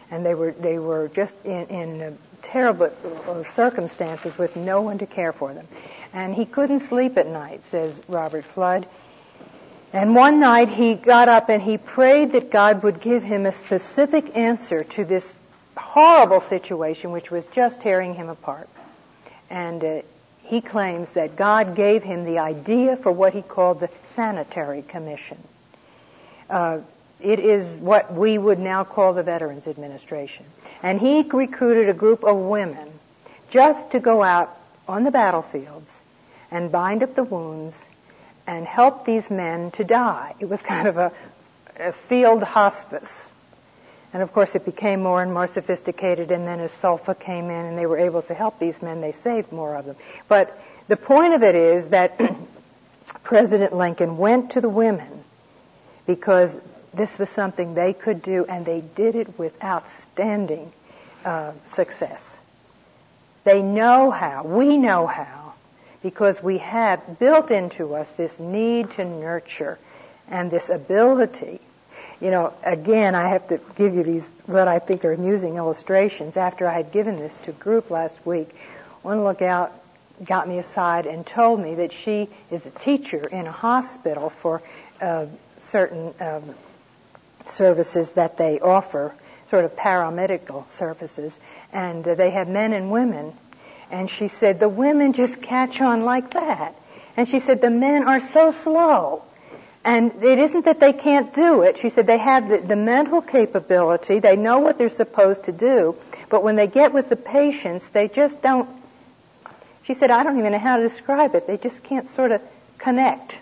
And they were they were just in, in uh, terrible circumstances with no one to care for them. And he couldn't sleep at night, says Robert Flood. And one night he got up and he prayed that God would give him a specific answer to this horrible situation which was just tearing him apart. And uh, he claims that God gave him the idea for what he called the Sanitary Commission. Uh, it is what we would now call the Veterans Administration. And he recruited a group of women just to go out on the battlefields and bind up the wounds and help these men to die. It was kind of a, a field hospice. And of course it became more and more sophisticated, and then as SULFA came in and they were able to help these men, they saved more of them. But the point of it is that President Lincoln went to the women because this was something they could do, and they did it with outstanding uh, success. They know how. We know how. Because we have built into us this need to nurture and this ability. You know, again, I have to give you these, what I think are amusing illustrations. After I had given this to a group last week, one lookout got me aside and told me that she is a teacher in a hospital for uh, certain um, services that they offer, sort of paramedical services, and uh, they have men and women. And she said, the women just catch on like that. And she said, the men are so slow. And it isn't that they can't do it. She said they have the, the mental capability. They know what they're supposed to do. But when they get with the patients, they just don't. She said, I don't even know how to describe it. They just can't sort of connect.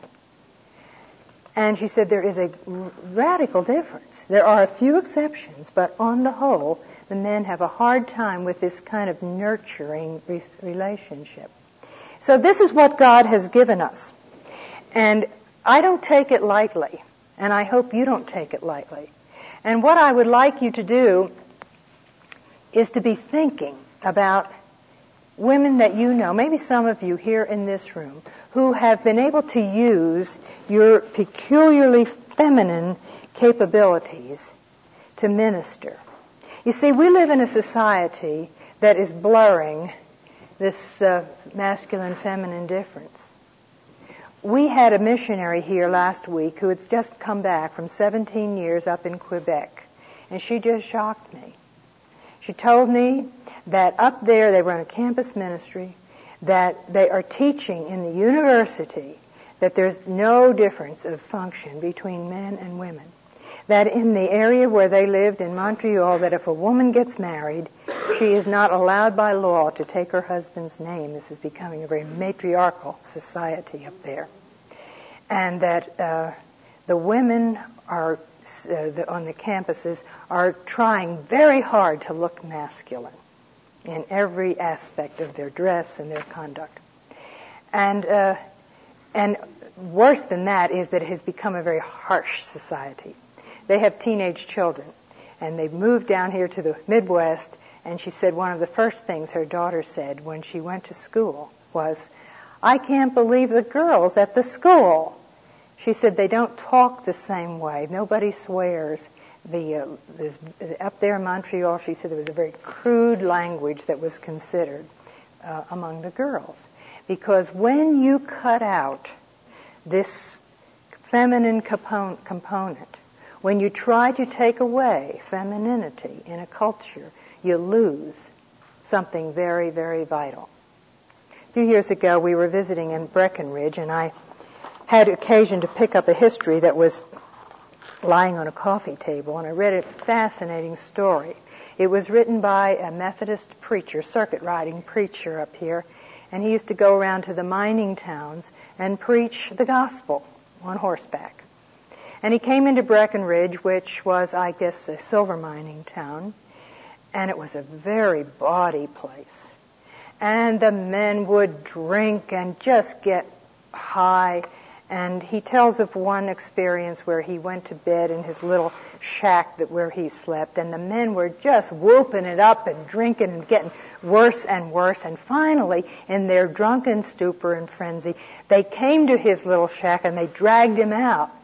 And she said there is a radical difference. There are a few exceptions, but on the whole, the men have a hard time with this kind of nurturing re- relationship. So this is what God has given us. And I don't take it lightly, and I hope you don't take it lightly. And what I would like you to do is to be thinking about women that you know, maybe some of you here in this room, who have been able to use your peculiarly feminine capabilities to minister. You see, we live in a society that is blurring this uh, masculine-feminine difference. We had a missionary here last week who had just come back from seventeen years up in Quebec, and she just shocked me. She told me that up there they run a campus ministry, that they are teaching in the university that there's no difference of function between men and women. That in the area where they lived in Montreal, that if a woman gets married, she is not allowed by law to take her husband's name. This is becoming a very matriarchal society up there. And that uh, the women are uh, the, on the campuses are trying very hard to look masculine in every aspect of their dress and their conduct. And uh, and worse than that is that it has become a very harsh society. They have teenage children, and they've moved down here to the Midwest, and she said one of the first things her daughter said when she went to school was, I can't believe the girls at the school. She said they don't talk the same way. Nobody swears. The uh, this, up there in Montreal, she said there was a very crude language that was considered uh, among the girls. Because when you cut out this feminine component, component when you try to take away femininity in a culture, you lose something very, very vital. A few years ago, we were visiting in Breckenridge, and I had occasion to pick up a history that was lying on a coffee table, and I read a fascinating story. It was written by a Methodist preacher, circuit riding preacher up here, and he used to go around to the mining towns and preach the gospel on horseback. And he came into Breckenridge, which was, I guess, a silver mining town, and it was a very bawdy place. And the men would drink and just get high. And he tells of one experience where he went to bed in his little shack that where he slept, and the men were just whooping it up and drinking and getting worse and worse. And finally, in their drunken stupor and frenzy, they came to his little shack and they dragged him out.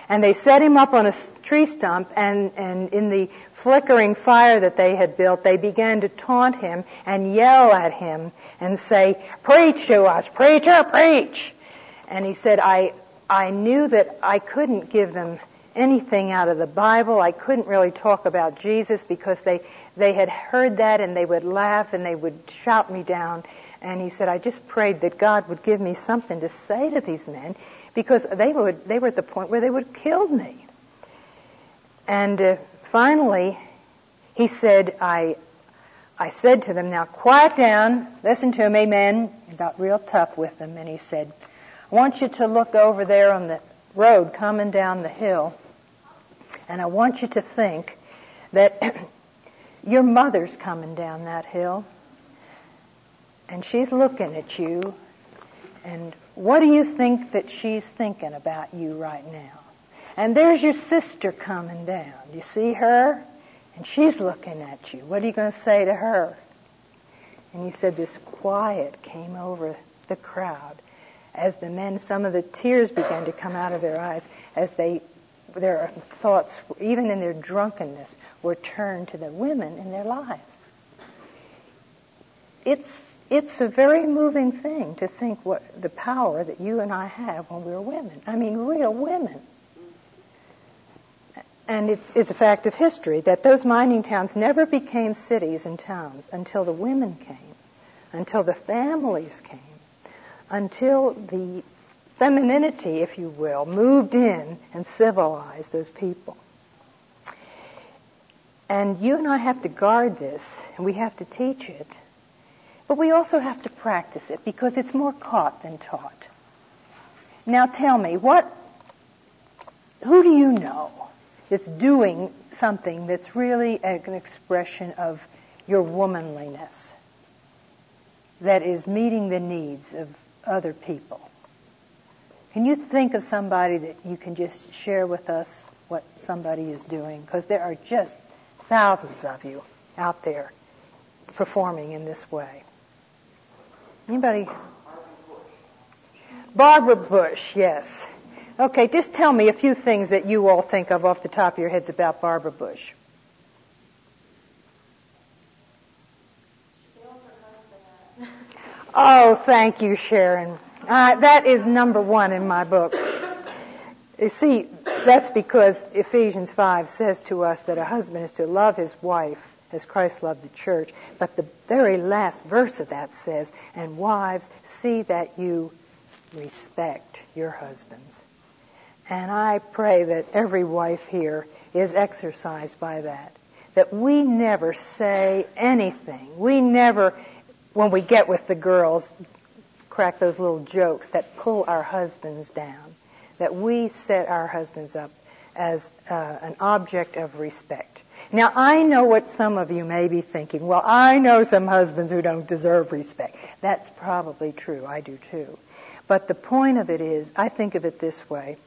And they set him up on a tree stump, and, and in the flickering fire that they had built, they began to taunt him and yell at him and say, "Preach to us, preacher, preach!" And he said, I, I knew that I couldn't give them anything out of the Bible. I couldn't really talk about Jesus because they, they had heard that and they would laugh and they would shout me down. And he said, I just prayed that God would give me something to say to these men, because they would they were at the point where they would have killed me. And uh, finally, he said, I I said to them, "Now quiet down, listen to me, men." He got real tough with them, and he said, "I want you to look over there on the road coming down the hill, and I want you to think that your mother's coming down that hill, and she's looking at you, and what do you think that she's thinking about you right now? And there's your sister coming down. Do you see her? And she's looking at you. What are you going to say to her?" And he said this quiet came over the crowd as the men, some of the tears began to come out of their eyes as they, their thoughts, even in their drunkenness, were turned to the women in their lives. It's It's a very moving thing to think what the power that you and I have when we're women. I mean, real women. And it's it's a fact of history that those mining towns never became cities and towns until the women came, until the families came, until the femininity, if you will, moved in and civilized those people. And you and I have to guard this, and we have to teach it. But we also have to practice it because it's more caught than taught. Now tell me, what, who do you know that's doing something that's really an expression of your womanliness, that is meeting the needs of other people? Can you think of somebody that you can just share with us what somebody is doing? Because there are just thousands of you out there performing in this way. Anybody? Barbara Bush, yes. Okay, just tell me a few things that you all think of off the top of your heads about Barbara Bush. Oh, thank you, Sharon. Uh, that is number one in my book. You see, that's because Ephesians five says to us that a husband is to love his wife as Christ loved the church. But the very last verse of that says, "And wives, see that you respect your husbands." And I pray that every wife here is exercised by that. That we never say anything. We never, when we get with the girls, crack those little jokes that pull our husbands down. That we set our husbands up as uh, an object of respect. Now, I know what some of you may be thinking. Well, I know some husbands who don't deserve respect. That's probably true. I do too. But the point of it is, I think of it this way.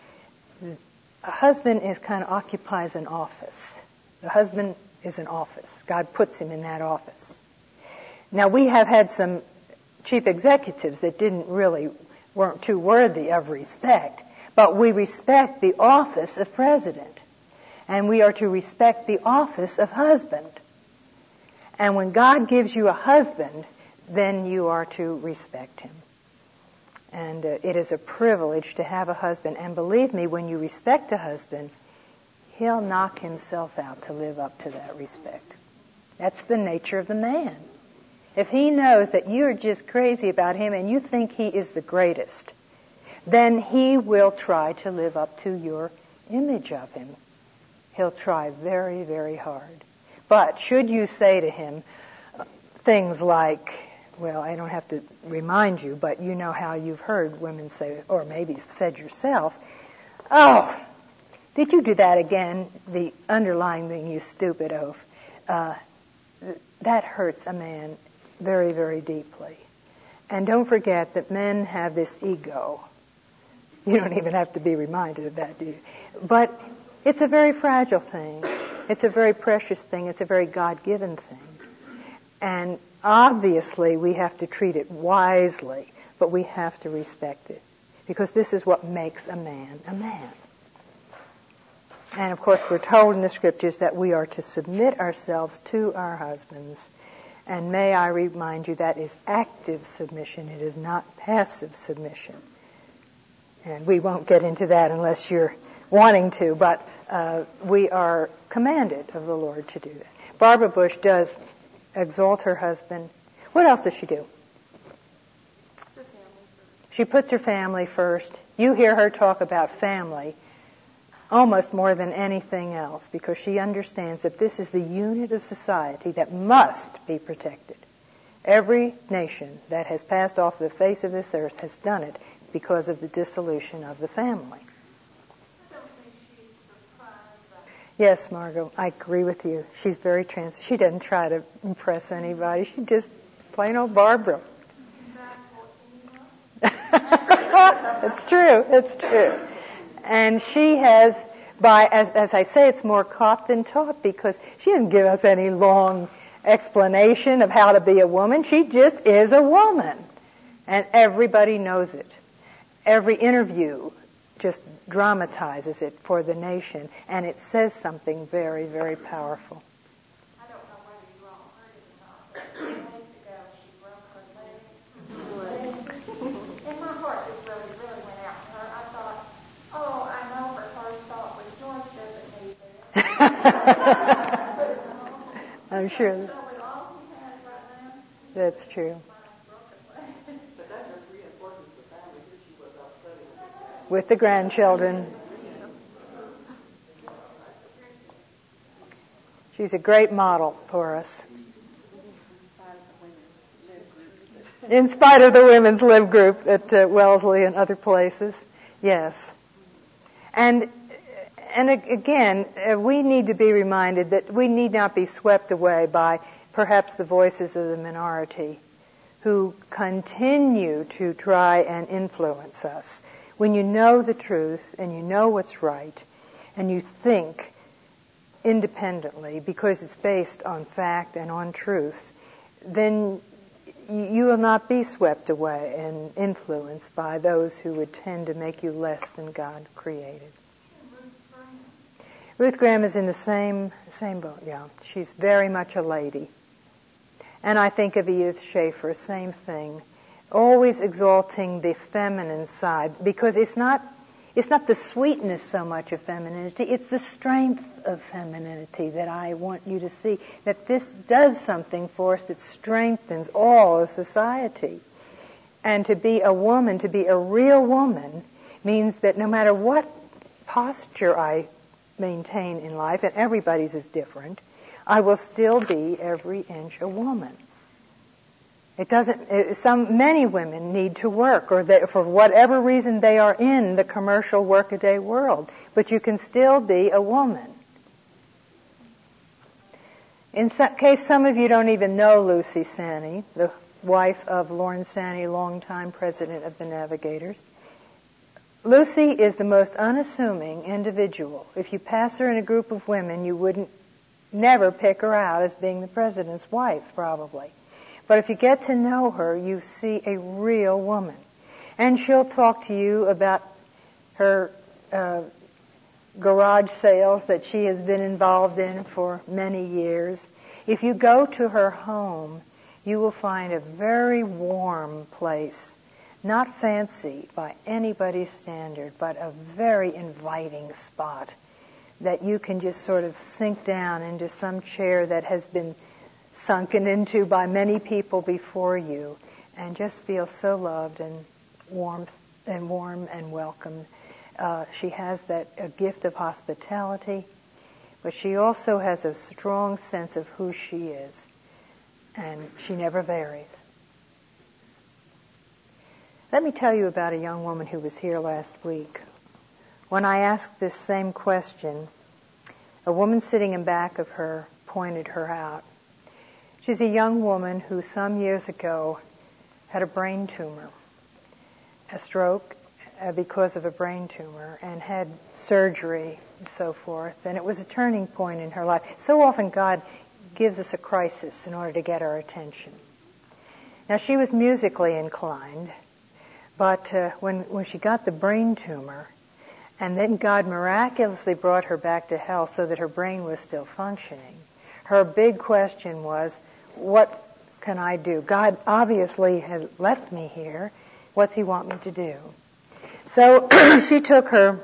A husband is kind of occupies an office. The husband is an office. God puts him in that office. Now, we have had some chief executives that didn't really, weren't too worthy of respect. But we respect the office of president. And we are to respect the office of husband. And when God gives you a husband, then you are to respect him. And uh, it is a privilege to have a husband. And believe me, when you respect a husband, he'll knock himself out to live up to that respect. That's the nature of the man. If he knows that you're just crazy about him and you think he is the greatest, then he will try to live up to your image of him. He'll try very, very hard. But should you say to him things like, well, I don't have to remind you, but you know how you've heard women say, or maybe said yourself, "Oh, did you do that again?" The underlying being, "You stupid oaf." Uh, that hurts a man very, very deeply. And don't forget that men have this ego. You don't even have to be reminded of that, do you? But it's a very fragile thing. It's a very precious thing. It's a very God-given thing. And obviously we have to treat it wisely, but we have to respect it. Because this is what makes a man a man. And of course we're told in the scriptures that we are to submit ourselves to our husbands. And may I remind you, that is active submission. It is not passive submission. And we won't get into that unless you're wanting to, but uh, we are commanded of the Lord to do that. Barbara Bush does exalt her husband. What else does she do? She puts her family first. You hear her talk about family almost more than anything else, because she understands that this is the unit of society that must be protected. Every nation that has passed off the face of this earth has done it because of the dissolution of the family. I don't think she's surprised. Yes, Margot, I agree with you. She's very trans. She doesn't try to impress anybody. She just plain old Barbara. It's true. It's true. And she has, by as, as I say, it's more caught than taught, because she didn't give us any long explanation of how to be a woman. She just is a woman. And everybody knows it. Every interview just dramatizes it for the nation, and it says something very, very powerful. I don't know whether you all heard it or not, but two days ago she broke her leg. And my heart just really, really went out to her. I thought, oh, I know her first thought was, George doesn't need this. I'm sure. So with all he has right now, That's true. but that just reinforces the family that she was upsetting With the grandchildren. She's a great model for us. In spite of the women's live group at uh, Wellesley and other places. Yes. And and again, uh, we need to be reminded that we need not be swept away by perhaps the voices of the minority who continue to try and influence us. When you know the truth and you know what's right and you think independently because it's based on fact and on truth, then you will not be swept away and influenced by those who would tend to make you less than God created. Ruth Graham is in the same same boat, yeah. She's very much a lady. And I think of Edith Schaefer, same thing. Always exalting the feminine side, because it's not it's not the sweetness so much of femininity, it's the strength of femininity that I want you to see, that this does something for us that strengthens all of society. And to be a woman, to be a real woman, means that no matter what posture I maintain in life, and everybody's is different, I will still be every inch a woman. It doesn't. Some many women need to work, or they, for whatever reason they are in the commercial workaday world, but you can still be a woman. In some case, some of you don't even know Lucy Sanney, the wife of Lorne Sanney, longtime president of the Navigators. Lucy is the most unassuming individual. If you pass her in a group of women, you wouldn't never pick her out as being the president's wife, probably. But if you get to know her, you see a real woman. And she'll talk to you about her uh, garage sales that she has been involved in for many years. If you go to her home, you will find a very warm place. Not fancy by anybody's standard, but a very inviting spot that you can just sort of sink down into some chair that has been sunken into by many people before you, and just feel so loved and warm and warm and welcome. Uh, she has that a gift of hospitality, but she also has a strong sense of who she is, and she never varies. Let me tell you about a young woman who was here last week. When I asked this same question, a woman sitting in back of her pointed her out. She's a young woman who some years ago had a brain tumor, a stroke uh, because of a brain tumor, and had surgery and so forth. And it was a turning point in her life. So often God gives us a crisis in order to get our attention. Now, she was musically inclined, but uh, when, when she got the brain tumor, And then God miraculously brought her back to health so that her brain was still functioning. Her big question was, what can I do? God obviously had left me here. What's he want me to do? So she took her,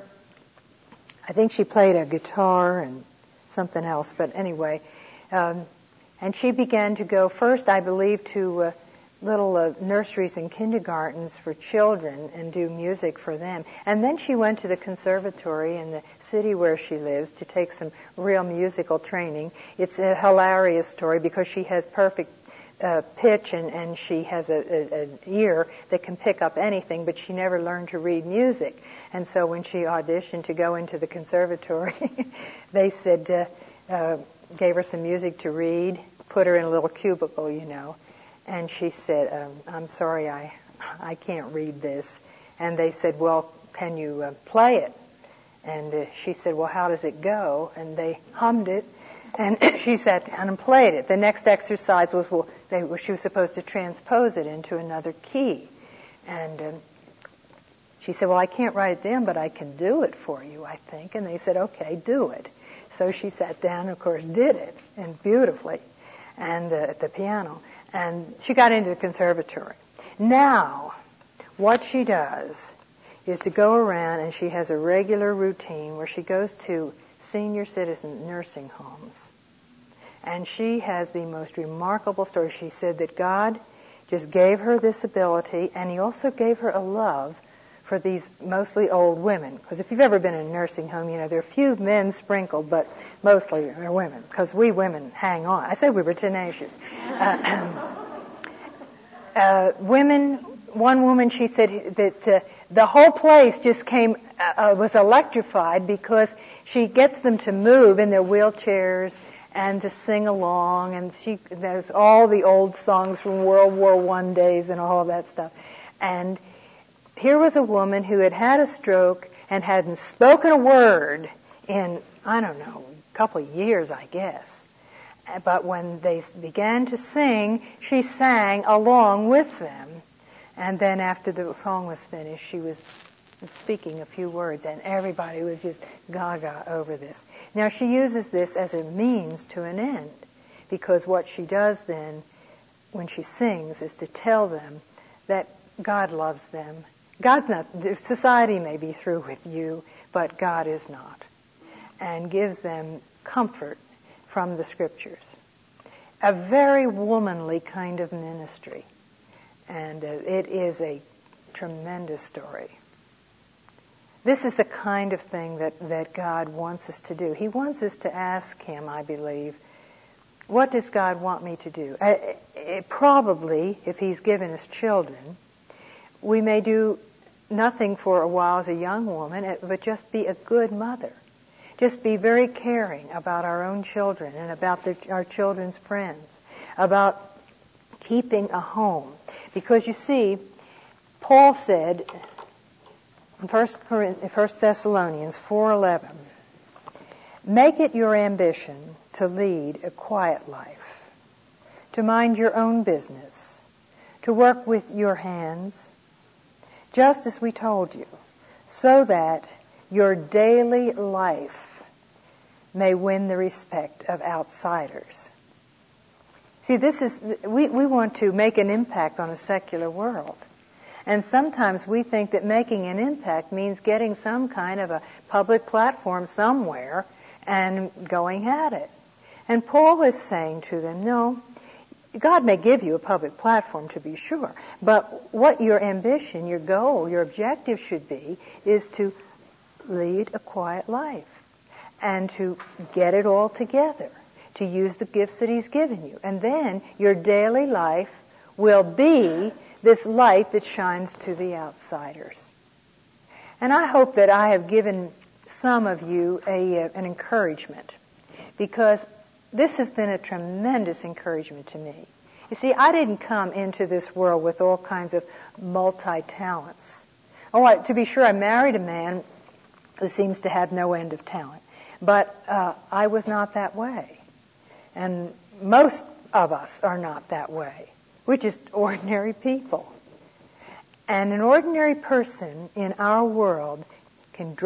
I think she played a guitar and something else, but anyway, um, and she began to go first, I believe, to uh, little uh, nurseries and kindergartens for children and do music for them. And then she went to the conservatory in the city where she lives to take some real musical training. It's a hilarious story because she has perfect uh, pitch and, and she has a, a, an ear that can pick up anything, but she never learned to read music. And so when she auditioned to go into the conservatory, they said, uh, uh, gave her some music to read, put her in a little cubicle, you know. And she said, um, I'm sorry, I I can't read this. And they said, well, can you uh, play it? And uh, she said, well, how does it go? And they hummed it, and she sat down and played it. The next exercise was, well, they, well she was supposed to transpose it into another key. And um, she said, well, I can't write it down, but I can do it for you, I think. And they said, okay, do it. So she sat down and, of course, did it, and beautifully, and uh, at the piano. And she got into the conservatory. Now, what she does is to go around, and she has a regular routine where she goes to senior citizen nursing homes. And she has the most remarkable story. She said that God just gave her this ability, and he also gave her a love for these mostly old women. Because if you've ever been in a nursing home, you know, there are a few men sprinkled, but mostly they're women. Because we women hang on. I said we were tenacious. Uh, uh, women, one woman, she said that uh, the whole place just came, uh, was electrified because she gets them to move in their wheelchairs and to sing along. And she, there's all the old songs from World War One days and all of that stuff. And here was a woman who had had a stroke and hadn't spoken a word in, I don't know, a couple of years, I guess. But when they began to sing, she sang along with them. And then after the song was finished, she was speaking a few words, and everybody was just gaga over this. Now, she uses this as a means to an end, because what she does then, when she sings, is to tell them that God loves them. God's not, society may be through with you, but God is not. And gives them comfort from the Scriptures. A very womanly kind of ministry. And uh, it is a tremendous story. This is the kind of thing that, that God wants us to do. He wants us to ask Him, I believe, what does God want me to do? I, it, probably, if He's given us children, we may do nothing for a while as a young woman, but just be a good mother. Just be very caring about our own children and about the, our children's friends, about keeping a home. Because you see, Paul said in First Thessalonians four eleven, make it your ambition to lead a quiet life, to mind your own business, to work with your hands, just as we told you, so that your daily life may win the respect of outsiders. See, this is, we, we want to make an impact on a secular world. And sometimes we think that making an impact means getting some kind of a public platform somewhere and going at it. And Paul is saying to them, no, God may give you a public platform, to be sure, but what your ambition, your goal, your objective should be is to lead a quiet life and to get it all together, to use the gifts that He's given you. And then your daily life will be this light that shines to the outsiders. And I hope that I have given some of you a, uh, an encouragement, because this has been a tremendous encouragement to me. You see, I didn't come into this world with all kinds of multi-talents. Oh, I, to be sure, I married a man who seems to have no end of talent. But uh, I was not that way. And most of us are not that way. We're just ordinary people. And an ordinary person in our world can drop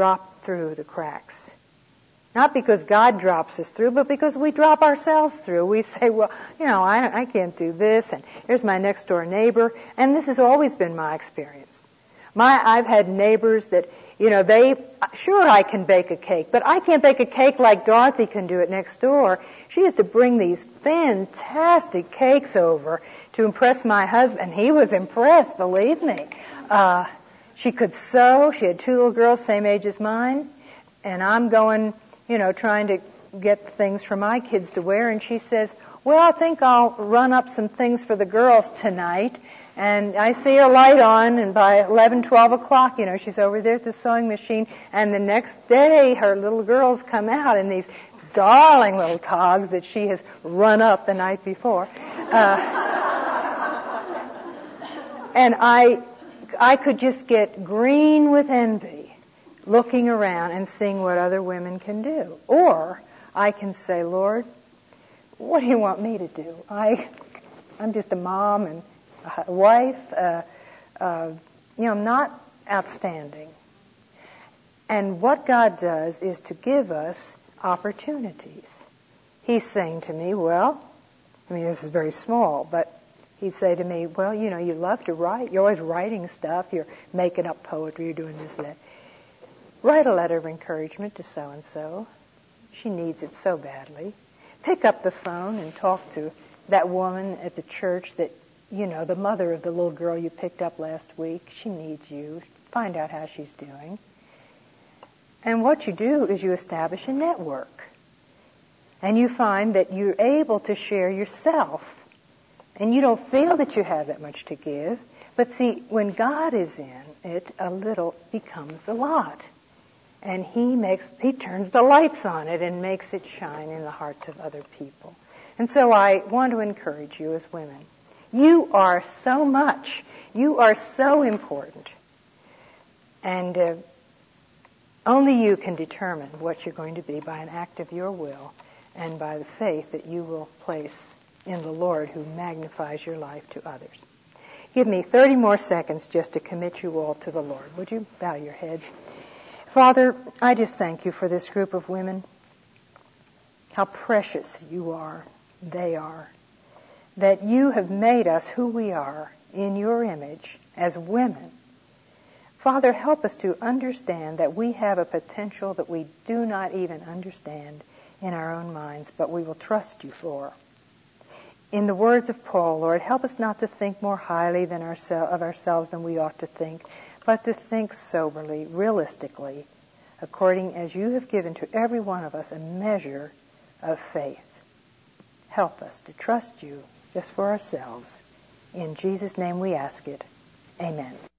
through the cracks. Not because God drops us through, but because we drop ourselves through. We say, well, you know, I, I can't do this, and here's my next door neighbor. And this has always been my experience. My, I've had neighbors that, you know, they, sure I can bake a cake, but I can't bake a cake like Dorothy can do it next door. She used to bring these fantastic cakes over to impress my husband, and he was impressed, believe me. Uh, she could sew. She had two little girls, same age as mine, and I'm going, you know, trying to get things for my kids to wear, and she says, well, I think I'll run up some things for the girls tonight. And I see her light on, and by eleven, twelve o'clock, you know, she's over there at the sewing machine, and the next day her little girls come out in these darling little togs that she has run up the night before. Uh, and I, I could just get green with envy looking around and seeing what other women can do. Or I can say, Lord, what do you want me to do? I, I'm just a mom and a wife, uh, uh, you know, not outstanding. And what God does is to give us opportunities. He's saying to me, well, I mean, this is very small, but he'd say to me, well, you know, you love to write. You're always writing stuff. You're making up poetry. You're doing this and that. Write a letter of encouragement to so-and-so. She needs it so badly. Pick up the phone and talk to that woman at the church that, you know, the mother of the little girl you picked up last week. She needs you. Find out how she's doing. And what you do is you establish a network. And you find that you're able to share yourself. And you don't feel that you have that much to give. But see, when God is in it, a little becomes a lot. And he makes, he turns the lights on it and makes it shine in the hearts of other people. And so I want to encourage you as women. You are so much. You are so important. And uh, only you can determine what you're going to be by an act of your will and by the faith that you will place in the Lord who magnifies your life to others. Give me thirty more seconds just to commit you all to the Lord. Would you bow your heads? Father, I just thank you for this group of women. How precious you are, they are. That you have made us who we are in your image as women. Father, help us to understand that we have a potential that we do not even understand in our own minds, but we will trust you for. In the words of Paul, Lord, help us not to think more highly than oursel- of ourselves than we ought to think, but to think soberly, realistically, according as you have given to every one of us a measure of faith. Help us to trust you just for ourselves. In Jesus' name we ask it. Amen.